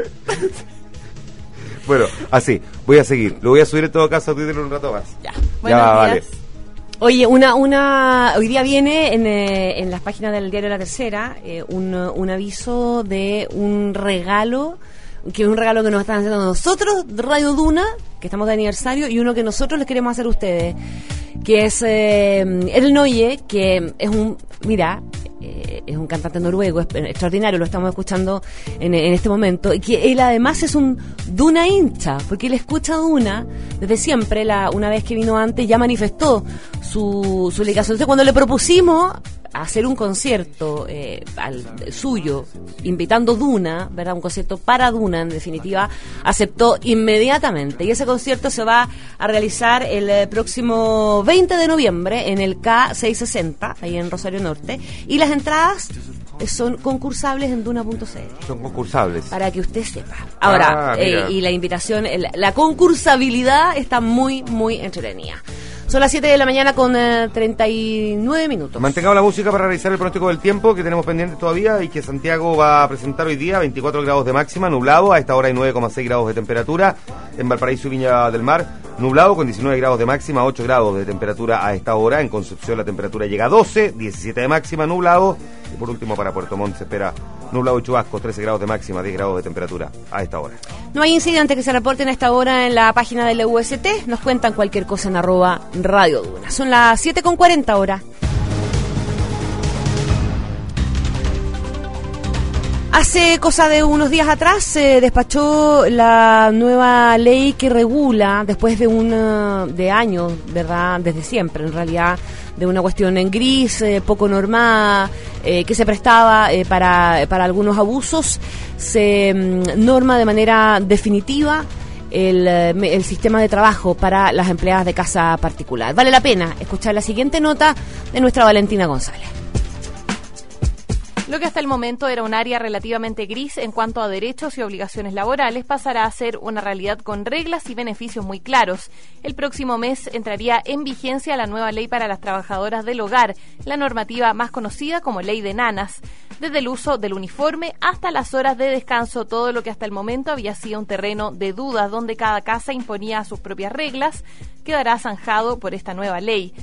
Bueno, así, voy a seguir. Lo voy a subir en todo caso a Twitter un rato más. Ya, buenos ya, días. Vale. Oye, una, una, hoy día viene en, eh, en las páginas del diario La Tercera eh, un, un aviso de un regalo, que es un regalo que nos están haciendo nosotros, Radio Duna, que estamos de aniversario, y uno que nosotros les queremos hacer a ustedes, que es eh, El Noye, que es un, mira, eh, es un cantante noruego, es extraordinario, lo estamos escuchando en, en este momento, y que él además es un Duna hincha, porque él escucha Duna desde siempre. La, una vez que vino antes ya manifestó su, su dedicación. Entonces, cuando le propusimos hacer un concierto eh, al suyo, invitando Duna, ¿verdad? Un concierto para Duna, en definitiva, aceptó inmediatamente. Y ese concierto se va a realizar el eh, próximo veinte de noviembre en el K seiscientos sesenta, ahí en Rosario Norte. Y las entradas son concursables en duna punto c l. Son concursables. Para que usted sepa. Ahora, ah, eh, y la invitación, la, la concursabilidad está muy, muy entretenida. Son las siete de la mañana con eh, treinta y nueve minutos. Mantengamos la música para revisar el pronóstico del tiempo que tenemos pendiente todavía y que Santiago va a presentar hoy día. veinticuatro grados de máxima, nublado. A esta hora hay nueve coma seis grados de temperatura. En Valparaíso y Viña del Mar, nublado con diecinueve grados de máxima, ocho grados de temperatura a esta hora. En Concepción la temperatura llega a doce, diecisiete de máxima, nublado. Y por último para Puerto Montt se espera nublado y chubasco, trece grados de máxima, diez grados de temperatura a esta hora. No hay incidentes que se reporten a esta hora en la página de la U S T. Nos cuentan cualquier cosa en arroba Radio Duna. Son las siete con cuarenta ahora. Hace cosa de unos días atrás se despachó la nueva ley que regula, después de un de años, ¿verdad? Desde siempre, en realidad, de una cuestión en gris, eh, poco normada, eh, que se prestaba eh, para, para algunos abusos, se mm, norma de manera definitiva el, el sistema de trabajo para las empleadas de casa particular. Vale la pena escuchar la siguiente nota de nuestra Valentina González. Lo que hasta el momento era un área relativamente gris en cuanto a derechos y obligaciones laborales pasará a ser una realidad con reglas y beneficios muy claros. El próximo mes entraría en vigencia la nueva ley para las trabajadoras del hogar, la normativa más conocida como Ley de Nanas. Desde el uso del uniforme hasta las horas de descanso, todo lo que hasta el momento había sido un terreno de dudas donde cada casa imponía sus propias reglas, quedará zanjado por esta nueva ley.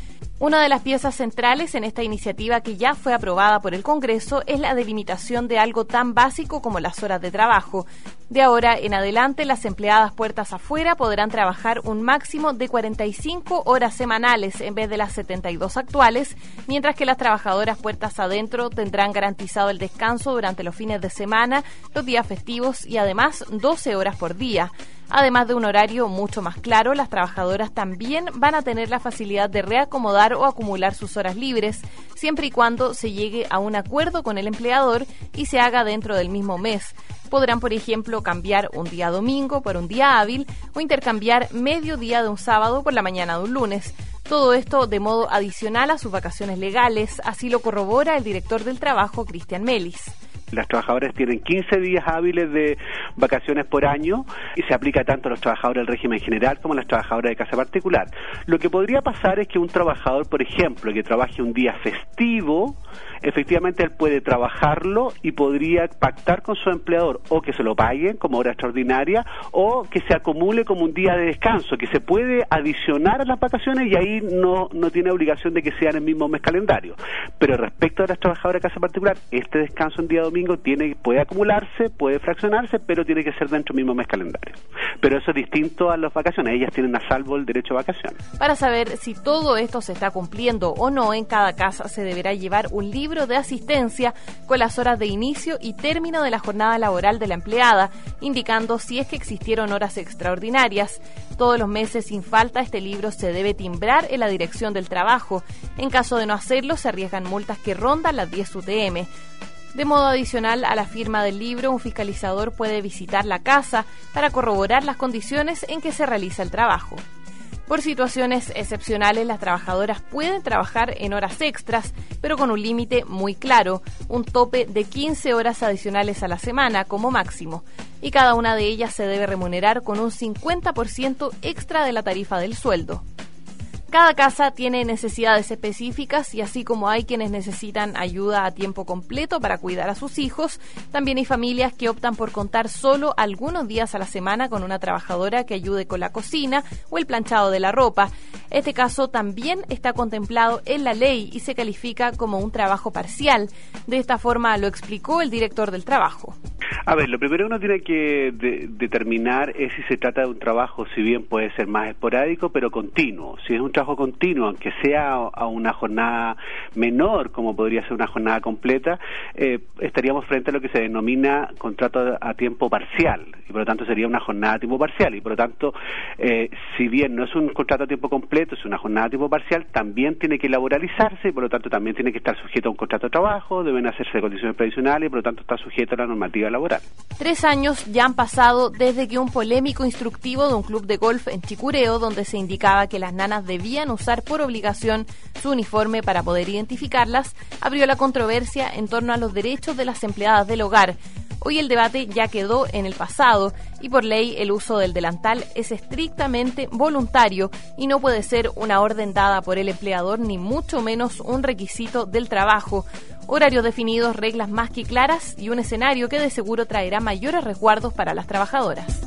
Una de las piezas centrales en esta iniciativa, que ya fue aprobada por el Congreso, es la delimitación de algo tan básico como las horas de trabajo. De ahora en adelante, las empleadas puertas afuera podrán trabajar un máximo de cuarenta y cinco horas semanales en vez de las setenta y dos actuales, mientras que las trabajadoras puertas adentro tendrán garantizado el descanso durante los fines de semana, los días festivos y además doce horas por día. Además de un horario mucho más claro, las trabajadoras también van a tener la facilidad de reacomodar o acumular sus horas libres, siempre y cuando se llegue a un acuerdo con el empleador y se haga dentro del mismo mes. Podrán, por ejemplo, cambiar un día domingo por un día hábil o intercambiar medio día de un sábado por la mañana de un lunes. Todo esto de modo adicional a sus vacaciones legales, así lo corrobora el director del trabajo, Cristian Melis. Las trabajadoras tienen quince días hábiles de vacaciones por año y se aplica tanto a los trabajadores del régimen general como a las trabajadoras de casa particular. Lo que podría pasar es que un trabajador, por ejemplo, que trabaje un día festivo, efectivamente él puede trabajarlo y podría pactar con su empleador o que se lo paguen como hora extraordinaria o que se acumule como un día de descanso, que se puede adicionar a las vacaciones y ahí no, no tiene obligación de que sea en el mismo mes calendario. Pero respecto a las trabajadoras de casa particular, este descanso en día domingo tiene puede acumularse, puede fraccionarse, pero tiene que ser dentro del mismo mes calendario. Pero eso es distinto a las vacaciones, ellas tienen a salvo el derecho a vacaciones. Para saber si todo esto se está cumpliendo o no, en cada casa se deberá llevar un libro de asistencia con las horas de inicio y término de la jornada laboral de la empleada, indicando si es que existieron horas extraordinarias. Todos los meses, sin falta, este libro se debe timbrar en la dirección del trabajo. En caso de no hacerlo, se arriesgan multas que rondan las diez U T M. De modo adicional a la firma del libro, un fiscalizador puede visitar la casa para corroborar las condiciones en que se realiza el trabajo. Por situaciones excepcionales, las trabajadoras pueden trabajar en horas extras, pero con un límite muy claro, un tope de quince horas adicionales a la semana como máximo, y cada una de ellas se debe remunerar con un cincuenta por ciento extra de la tarifa del sueldo. Cada casa tiene necesidades específicas y así como hay quienes necesitan ayuda a tiempo completo para cuidar a sus hijos, también hay familias que optan por contar solo algunos días a la semana con una trabajadora que ayude con la cocina o el planchado de la ropa. Este caso también está contemplado en la ley y se califica como un trabajo parcial. De esta forma lo explicó el director del trabajo. A ver, lo primero que uno tiene que de, determinar es si se trata de un trabajo, si bien puede ser más esporádico, pero continuo. Si es un trabajo continuo, aunque sea a una jornada menor, como podría ser una jornada completa, eh, estaríamos frente a lo que se denomina contrato a tiempo parcial, y por lo tanto sería una jornada a tiempo parcial, y por lo tanto, eh, si bien no es un contrato a tiempo completo, es una jornada a tiempo parcial, también tiene que laboralizarse, y por lo tanto también tiene que estar sujeto a un contrato de trabajo, deben hacerse de condiciones previsionales, y por lo tanto está sujeto a la normativa laboral. Tres años ya han pasado desde que un polémico instructivo de un club de golf en Chicureo, donde se indicaba que las nanas debían usar por obligación su uniforme para poder identificarlas, abrió la controversia en torno a los derechos de las empleadas del hogar. Hoy el debate ya quedó en el pasado y por ley el uso del delantal es estrictamente voluntario y no puede ser una orden dada por el empleador ni mucho menos un requisito del trabajo. Horarios definidos, reglas más que claras y un escenario que de seguro traerá mayores resguardos para las trabajadoras.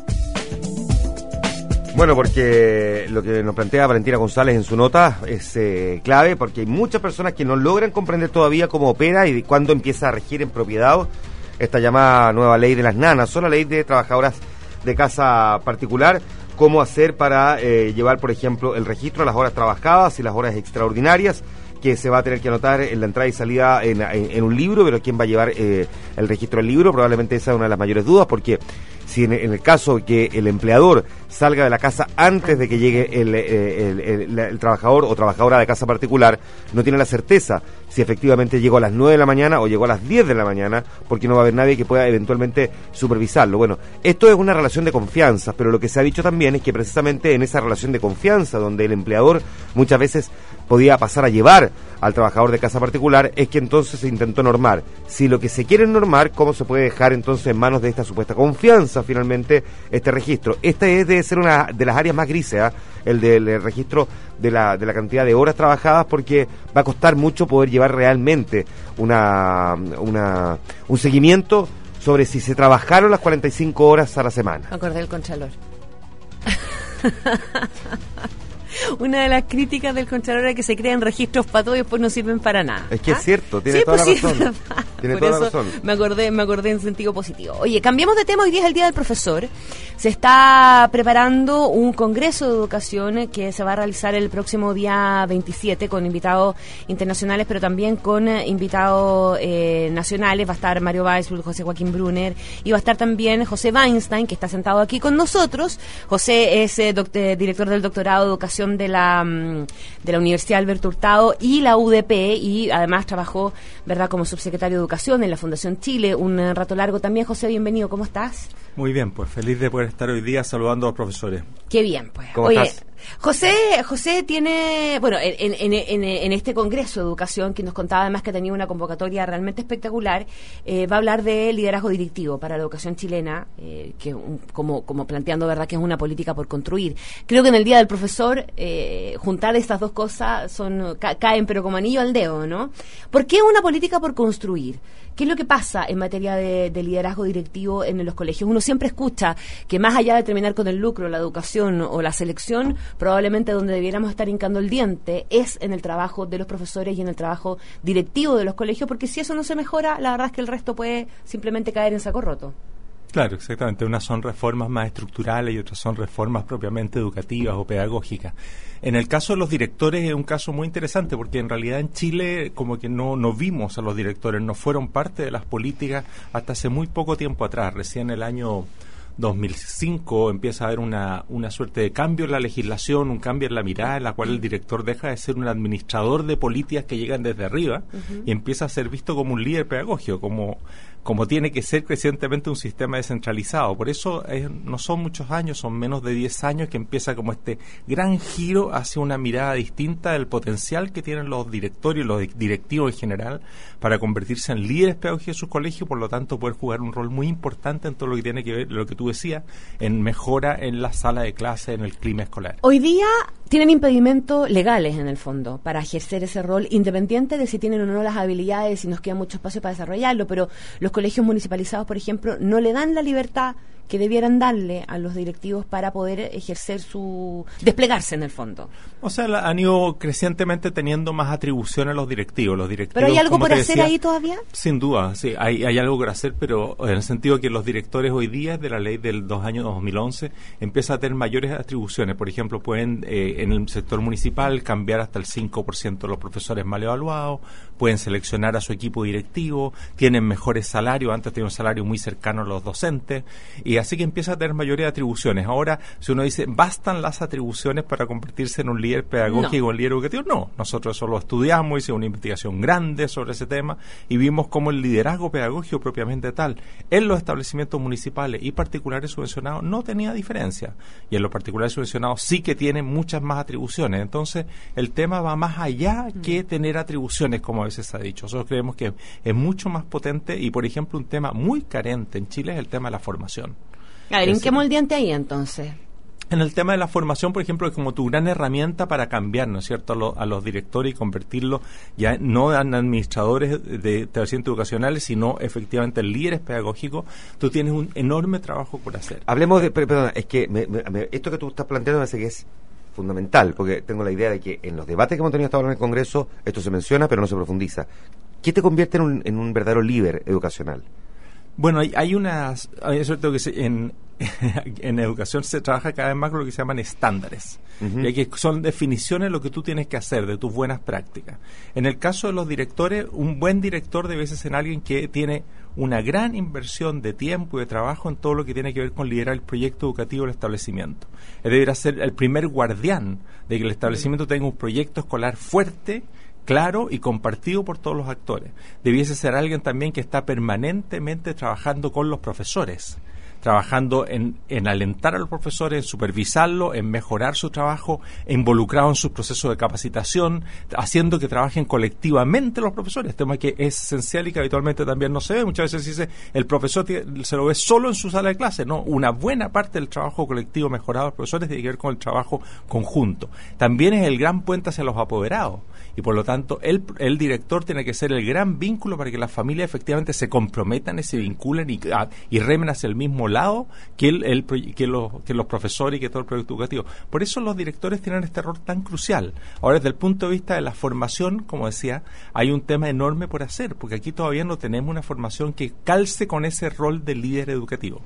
Bueno, porque lo que nos plantea Valentina González en su nota es eh, clave, porque hay muchas personas que no logran comprender todavía cómo opera y cuándo empieza a regir en propiedad esta llamada nueva ley de las nanas, o la ley de trabajadoras de casa particular, cómo hacer para eh, llevar, por ejemplo, el registro de las horas trabajadas y las horas extraordinarias, que se va a tener que anotar en la entrada y salida en, en, en un libro, pero quién va a llevar eh, el registro del libro, probablemente esa es una de las mayores dudas, porque si en, en el caso que el empleador salga de la casa antes de que llegue el, el, el, el, el trabajador o trabajadora de casa particular, no tiene la certeza si efectivamente llegó a las nueve de la mañana o llegó a las diez de la mañana, porque no va a haber nadie que pueda eventualmente supervisarlo. Bueno, esto es una relación de confianza, pero lo que se ha dicho también es que precisamente en esa relación de confianza, donde el empleador muchas veces podía pasar a llevar al trabajador de casa particular, es que entonces se intentó normar. Si lo que se quiere normar, ¿cómo se puede dejar entonces en manos de esta supuesta confianza finalmente este registro? Esta es, debe ser una de las áreas más grises, ¿eh? el del el registro de la, de la cantidad de horas trabajadas, porque va a costar mucho poder llevar realmente una, una un seguimiento sobre si se trabajaron las cuarenta y cinco horas a la semana. Acordé el Contralor. una de las críticas del Contralor es que se crean registros para todo y después no sirven para nada. Es que ¿Ah? es cierto, tiene sí, toda pues la sí, razón. Tiene Por toda la eso razón. Me acordé, me acordé en sentido positivo. Oye, cambiamos de tema, hoy día es el Día del Profesor. Se está preparando un congreso de educación que se va a realizar el próximo día veintisiete con invitados internacionales, pero también con eh, invitados eh, nacionales. Va a estar Mario Weisbrot, José Joaquín Brunner, y va a estar también José Weinstein, que está sentado aquí con nosotros. José es eh, doct- director del doctorado de educación de la mm, de la Universidad Alberto Hurtado y la U D P, y además trabajó, verdad, como subsecretario de Educación en la Fundación Chile un eh, rato largo también. José, bienvenido, ¿cómo estás? Muy bien, pues feliz de poder estar hoy día saludando a los profesores. Qué bien, pues. ¿Cómo Oye, estás? José, José tiene, bueno, en, en, en, en este Congreso de Educación, que nos contaba además que tenía una convocatoria realmente espectacular, eh, va a hablar de liderazgo directivo para la educación chilena, eh, que un, como, como planteando, verdad, que es una política por construir. Creo que en el Día del Profesor, eh, juntar estas dos cosas son ca- caen pero como anillo al dedo, ¿no? ¿Por qué una política por construir? ¿Qué es lo que pasa en materia de, de liderazgo directivo en los colegios? Uno siempre escucha que más allá de terminar con el lucro, la educación o la selección, probablemente donde debiéramos estar hincando el diente es en el trabajo de los profesores y en el trabajo directivo de los colegios, porque si eso no se mejora, la verdad es que el resto puede simplemente caer en saco roto. Claro, exactamente. Unas son reformas más estructurales y otras son reformas propiamente educativas o pedagógicas. En el caso de los directores es un caso muy interesante porque en realidad en Chile como que no, no vimos a los directores, no fueron parte de las políticas hasta hace muy poco tiempo atrás. Recién el año dos mil cinco empieza a haber una, una suerte de cambio en la legislación, un cambio en la mirada en la cual el director deja de ser un administrador de políticas que llegan desde arriba uh-huh. y empieza a ser visto como un líder pedagógico, como como tiene que ser crecientemente un sistema descentralizado. Por eso eh, no son muchos años, son menos de diez años que empieza como este gran giro hacia una mirada distinta del potencial que tienen los directorios, los directivos en general, para convertirse en líderes pedagógicos de sus colegios y por lo tanto poder jugar un rol muy importante en todo lo que tiene que ver, lo que tú decías, en mejora en la sala de clase, en el clima escolar. Hoy día tienen impedimentos legales en el fondo para ejercer ese rol, independiente de si tienen o no las habilidades, si nos queda mucho espacio para desarrollarlo, pero los colegios municipalizados, por ejemplo, no le dan la libertad que debieran darle a los directivos para poder ejercer su... desplegarse en el fondo. O sea, la, han ido crecientemente teniendo más atribuciones a los directivos. Los directivos, ¿Pero hay algo por hacer decía, ahí todavía? Sin duda, sí, hay, hay algo por hacer, pero en el sentido que los directores hoy día, de la ley del dos años dos mil once, empiezan a tener mayores atribuciones. Por ejemplo, pueden eh, en el sector municipal cambiar hasta el cinco por ciento de los profesores mal evaluados, pueden seleccionar a su equipo directivo, tienen mejores salarios, antes tenían un salario muy cercano a los docentes, y así que empieza a tener mayores atribuciones. Ahora, si uno dice, ¿bastan las atribuciones para convertirse en un líder pedagógico o un líder educativo? No, nosotros eso lo estudiamos, hicimos una investigación grande sobre ese tema y vimos cómo el liderazgo pedagógico propiamente tal en los establecimientos municipales y particulares subvencionados no tenía diferencia, y en los particulares subvencionados sí que tienen muchas más atribuciones. Entonces, el tema va más allá que tener atribuciones, como a veces se ha dicho. Nosotros creemos que es mucho más potente y, por ejemplo, un tema muy carente en Chile es el tema de la formación. A ver, ¿en es, qué moldeante ahí entonces? En el tema de la formación, por ejemplo, es como tu gran herramienta para cambiar, ¿no es cierto?, a, lo, a los directores y convertirlos ya no en administradores de establecimientos educacionales, sino efectivamente en líderes pedagógicos. Tú tienes un enorme trabajo por hacer. Hablemos de, perdón, es que me, me, esto que tú estás planteando me parece que es fundamental, porque tengo la idea de que en los debates que hemos tenido hasta ahora en el Congreso, esto se menciona, pero no se profundiza. ¿Qué te convierte en un, en un verdadero líder educacional? Bueno, hay, hay unas, hay cierto que se, en, en educación se trabaja cada vez más con lo que se llaman estándares, uh-huh. y que son definiciones de lo que tú tienes que hacer, de tus buenas prácticas. En el caso de los directores, un buen director debe ser alguien que tiene una gran inversión de tiempo y de trabajo en todo lo que tiene que ver con liderar el proyecto educativo del establecimiento. Él deberá ser el primer guardián de que el establecimiento tenga un proyecto escolar fuerte, claro y compartido por todos los actores. Debiese ser alguien también que está permanentemente trabajando con los profesores, trabajando en, en alentar a los profesores, en supervisarlo, en mejorar su trabajo, involucrado en sus procesos de capacitación, haciendo que trabajen colectivamente los profesores, tema que es esencial y que habitualmente también no se ve. Muchas veces se dice, el profesor tiene, se lo ve solo en su sala de clase. No, una buena parte del trabajo colectivo mejorado de los profesores tiene que ver con el trabajo conjunto. También es el gran puente hacia los apoderados, Y por lo tanto, el, el director tiene que ser el gran vínculo para que las familias efectivamente se comprometan y se vinculen y, a, y remen hacia el mismo lado que, el, el, que, los, que los profesores y que todo el proyecto educativo. Por eso los directores tienen este rol tan crucial. Ahora, desde el punto de vista de la formación, como decía, hay un tema enorme por hacer, porque aquí todavía no tenemos una formación que calce con ese rol de líder educativo.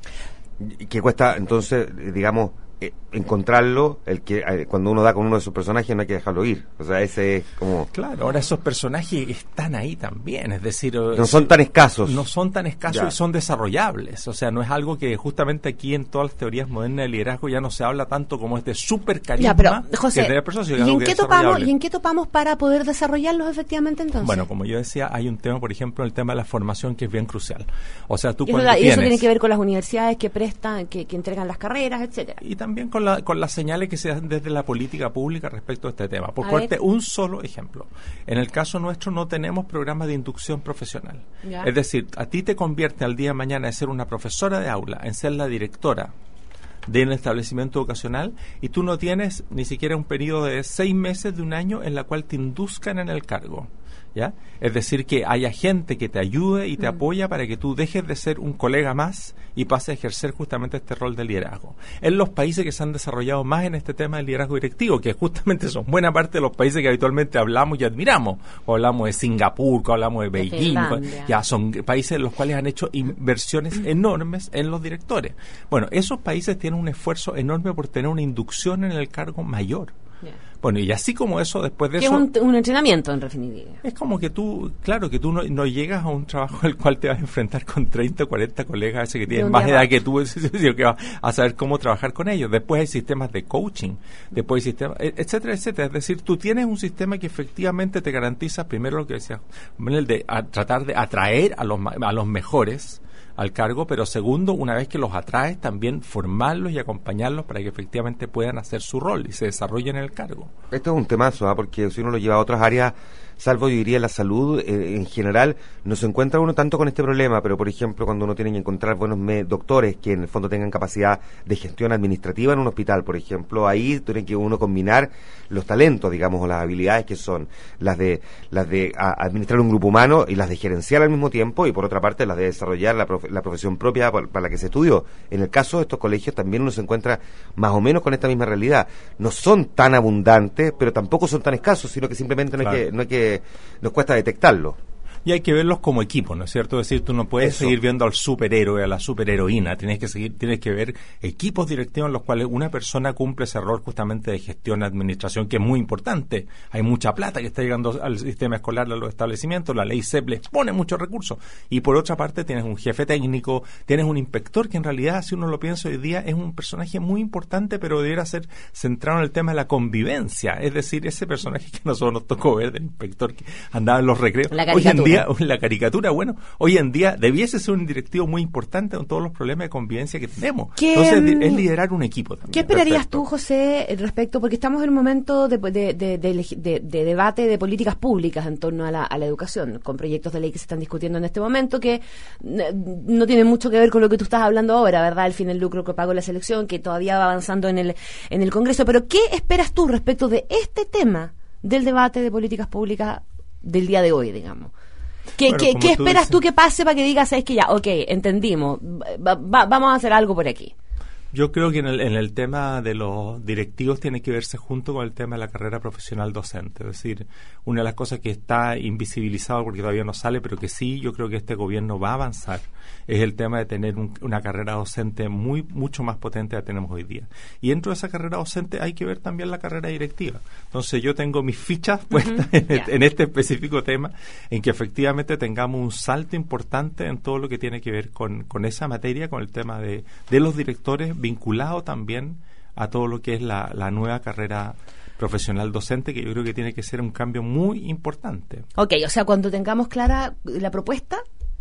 Que cuesta, entonces, digamos, eh, encontrarlo, el que eh, cuando uno da con uno de sus personajes no hay que dejarlo ir. O sea, ese es como... Claro, ahora esos personajes están ahí también, es decir... No son tan escasos. No son tan escasos Ya. y son desarrollables. O sea, no es algo que justamente aquí en todas las teorías modernas de liderazgo ya no se habla tanto como este super carisma Ya, pero, José, que tiene la persona, sino ¿y algo en, que qué es topamos, desarrollable. ¿y en qué topamos para poder desarrollarlos efectivamente entonces? Bueno, como yo decía, hay un tema, por ejemplo, el tema de la formación que es bien crucial. O sea, tú y eso, cuando y tienes... eso tiene que ver con las universidades que prestan, que, que entregan las carreras, etcétera. Y también con, la, con las señales que se dan desde la política pública respecto a este tema. Por A ponerte ver. un solo ejemplo. En el caso nuestro no tenemos programas de inducción profesional. Ya. Es decir, a ti te convierte al día de mañana de ser una profesora de aula en ser la directora de un establecimiento educacional y tú no tienes ni siquiera un periodo de seis meses de un año en la cual te induzcan en el cargo. ¿Ya? Es decir, que haya gente que te ayude y te Mm. apoya para que tú dejes de ser un colega más y pases a ejercer justamente este rol de liderazgo. En los países que se han desarrollado más en este tema del liderazgo directivo, que justamente son buena parte de los países que habitualmente hablamos y admiramos, o hablamos de Singapur, o hablamos de Beijing, Finlandia. ya son países en los cuales han hecho inversiones enormes en los directores. Bueno, esos países tienen un esfuerzo enorme por tener una inducción en el cargo mayor. Ya. Bueno, y así como eso, después de Que es eso... un, un entrenamiento, en definitiva. Es como que tú, claro, que tú no, no llegas a un trabajo al cual te vas a enfrentar con treinta o cuarenta colegas ese que tienen un más día edad para que tú, sino que vas a saber cómo trabajar con ellos. Después hay sistemas de coaching, después hay sistemas, etcétera, etcétera. Es decir, tú tienes un sistema que efectivamente te garantiza, primero lo que decía, el de a, tratar de atraer a los, ma- a los mejores al cargo, pero segundo, una vez que los atraes, también formarlos y acompañarlos para que efectivamente puedan hacer su rol y se desarrollen en el cargo. Esto es un temazo, ¿ah? Porque si uno lo lleva a otras áreas, salvo yo diría la salud, eh, en general, no se encuentra uno tanto con este problema, pero por ejemplo, cuando uno tiene que encontrar buenos me- doctores que en el fondo tengan capacidad de gestión administrativa en un hospital, por ejemplo, ahí tiene que uno combinar los talentos, digamos, o las habilidades que son las de las de a, administrar un grupo humano y las de gerenciar al mismo tiempo, y por otra parte las de desarrollar la, profe- la profesión propia por- para la que se estudió. En el caso de estos colegios también uno se encuentra más o menos con esta misma realidad. No son tan abundantes, pero tampoco son tan escasos, sino que simplemente no Claro. hay que, no hay que nos cuesta detectarlo. Y hay que verlos como equipo, ¿no es cierto? Es decir, tú no puedes Eso. seguir viendo al superhéroe, a la superheroína. Tienes que seguir, tienes que ver equipos directivos en los cuales una persona cumple ese rol justamente de gestión, administración, que es muy importante. Hay mucha plata que está llegando al sistema escolar, a los establecimientos. La ley C E P les pone muchos recursos. Y por otra parte, tienes un jefe técnico, tienes un inspector que en realidad, si uno lo piensa hoy día, es un personaje muy importante, pero debería ser centrado en el tema de la convivencia. Es decir, ese personaje que a nosotros nos tocó ver del inspector que andaba en los recreos. La Hoy en caricatura. día, la caricatura, bueno, hoy en día debiese ser un directivo muy importante con todos los problemas de convivencia que tenemos. ¿Qué, Entonces, mm, es liderar un equipo también. ¿Qué esperarías Perfecto. tú, José, respecto? Porque estamos en un momento de, de, de, de, legi- de- de debate de políticas públicas en torno a la, a la educación, con proyectos de ley que se están discutiendo en este momento que eh, no tienen mucho que ver con lo que tú estás hablando ahora, ¿verdad? El fin del lucro que pagó la selección, que todavía va avanzando en el, en el Congreso. Pero, ¿qué esperas tú respecto de este tema del debate de políticas públicas del día de hoy, digamos? ¿Qué, Bueno, qué, como ¿qué tú esperas dices. tú que pase para que digas, es que ya, ok, entendimos, va- va- vamos a hacer algo por aquí? Yo creo que en el, en el tema de los directivos tiene que verse junto con el tema de la carrera profesional docente. Es decir, una de las cosas que está invisibilizado porque todavía no sale, pero que sí yo creo que este gobierno va a avanzar, es el tema de tener un- una carrera docente muy mucho más potente de la que tenemos hoy día. Y dentro de esa carrera docente hay que ver también la carrera directiva. Entonces yo tengo mis fichas puestas en, Ya. este, en este específico tema, en que efectivamente tengamos un salto importante en todo lo que tiene que ver con, con esa materia, con el tema de, de los directores, vinculado también a todo lo que es la, la nueva carrera profesional docente, que yo creo que tiene que ser un cambio muy importante. Ok, o sea, cuando tengamos clara la propuesta,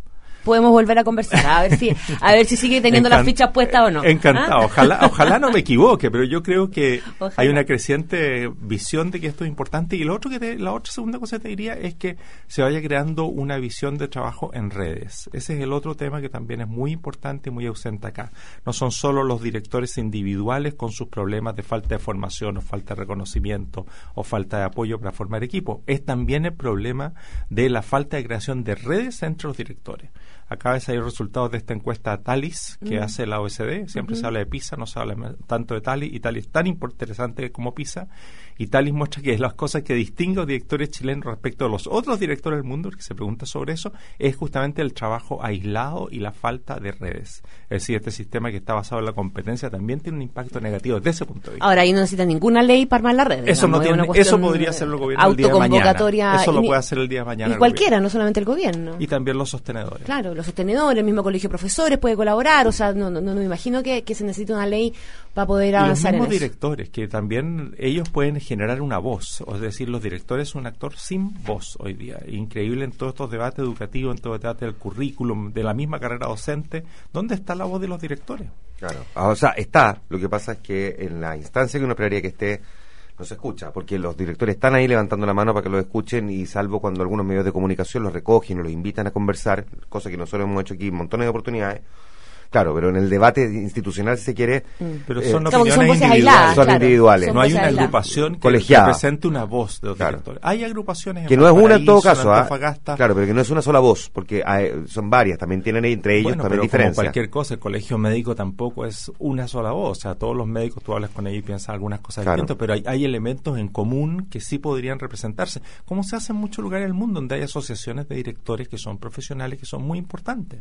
podemos volver a conversar, a ver si a ver si sigue teniendo Encant- las fichas puestas o no. Encantado. ¿Ah? Ojalá, ojalá no me equivoque, pero yo creo que Ojalá. hay una creciente visión de que esto es importante. Y lo otro que te, la otra segunda cosa que te diría es que se vaya creando una visión de trabajo en redes. Ese es el otro tema que también es muy importante y muy ausente acá. No son solo los directores individuales con sus problemas de falta de formación o falta de reconocimiento o falta de apoyo para formar equipo. Es también el problema de la falta de creación de redes entre los directores. Acaba de salir resultados de esta encuesta TALIS que mm. hace la O E C D. Siempre uh-huh. se habla de PISA, no se habla tanto de TALIS, y TALIS es tan interesante como PISA. Y TALIS muestra que es las cosas que distinguen a los directores chilenos respecto a los otros directores del mundo, que se pregunta sobre eso, es justamente el trabajo aislado y la falta de redes. Es decir, este sistema que está basado en la competencia también tiene un impacto negativo desde ese punto de vista. Ahora, ahí no necesita ninguna ley para armar las redes. Eso, digamos, no tiene, eso podría hacerlo el gobierno el día de mañana. Eso lo puede hacer el día de mañana. Y cualquiera, no solamente el gobierno. Y también los sostenedores. Claro, los sostenedores, el mismo colegio de profesores puede colaborar. O sea, no, no, no me imagino que, que se necesite una ley para poder avanzar en eso. Y los mismos directores, que también ellos pueden generar una voz. Es decir, los directores son un actor sin voz hoy día. Increíble en todos estos debates educativos, en todo el debate del currículum, de la misma carrera docente. ¿Dónde está la voz de los directores? Claro. O sea, está. Lo que pasa es que en la instancia que uno esperaría que esté, no se escucha, porque los directores están ahí levantando la mano para que los escuchen, y salvo cuando algunos medios de comunicación los recogen o los invitan a conversar, cosa que nosotros hemos hecho aquí montones de oportunidades. Claro, pero en el debate institucional, si se quiere, mm. pero eh, son como opiniones son voces individuales. aisladas, son claro, individuales. son no hay voces una aisladas. agrupación que Colegiada. represente una voz de los Claro. directores. Hay agrupaciones en que no es una en todo Valparaíso, caso, en ¿ah? Antofagasta. Claro, pero que no es una sola voz, porque hay, son varias, también tienen entre ellos Bueno, también pero diferencias. como cualquier cosa, el colegio médico tampoco es una sola voz. O sea, todos los médicos, tú hablas con ellos y piensas algunas cosas Claro. distintas, pero hay, hay elementos en común que sí podrían representarse, como se hace en muchos lugares del mundo, donde hay asociaciones de directores que son profesionales, que son muy importantes.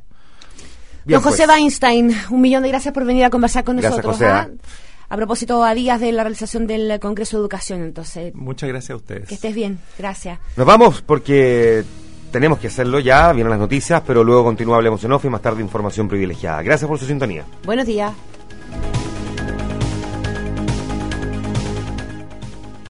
Bien, Don José pues. Weinstein, un millón de gracias por venir a conversar con Gracias, nosotros. José. ¿ah? A propósito, a días de la realización del Congreso de Educación, entonces. Muchas gracias a ustedes. Que estés bien, gracias. Nos vamos porque tenemos que hacerlo ya, vienen las noticias, pero luego continúa Hablemos en Off y más tarde información privilegiada. Gracias por su sintonía. Buenos días.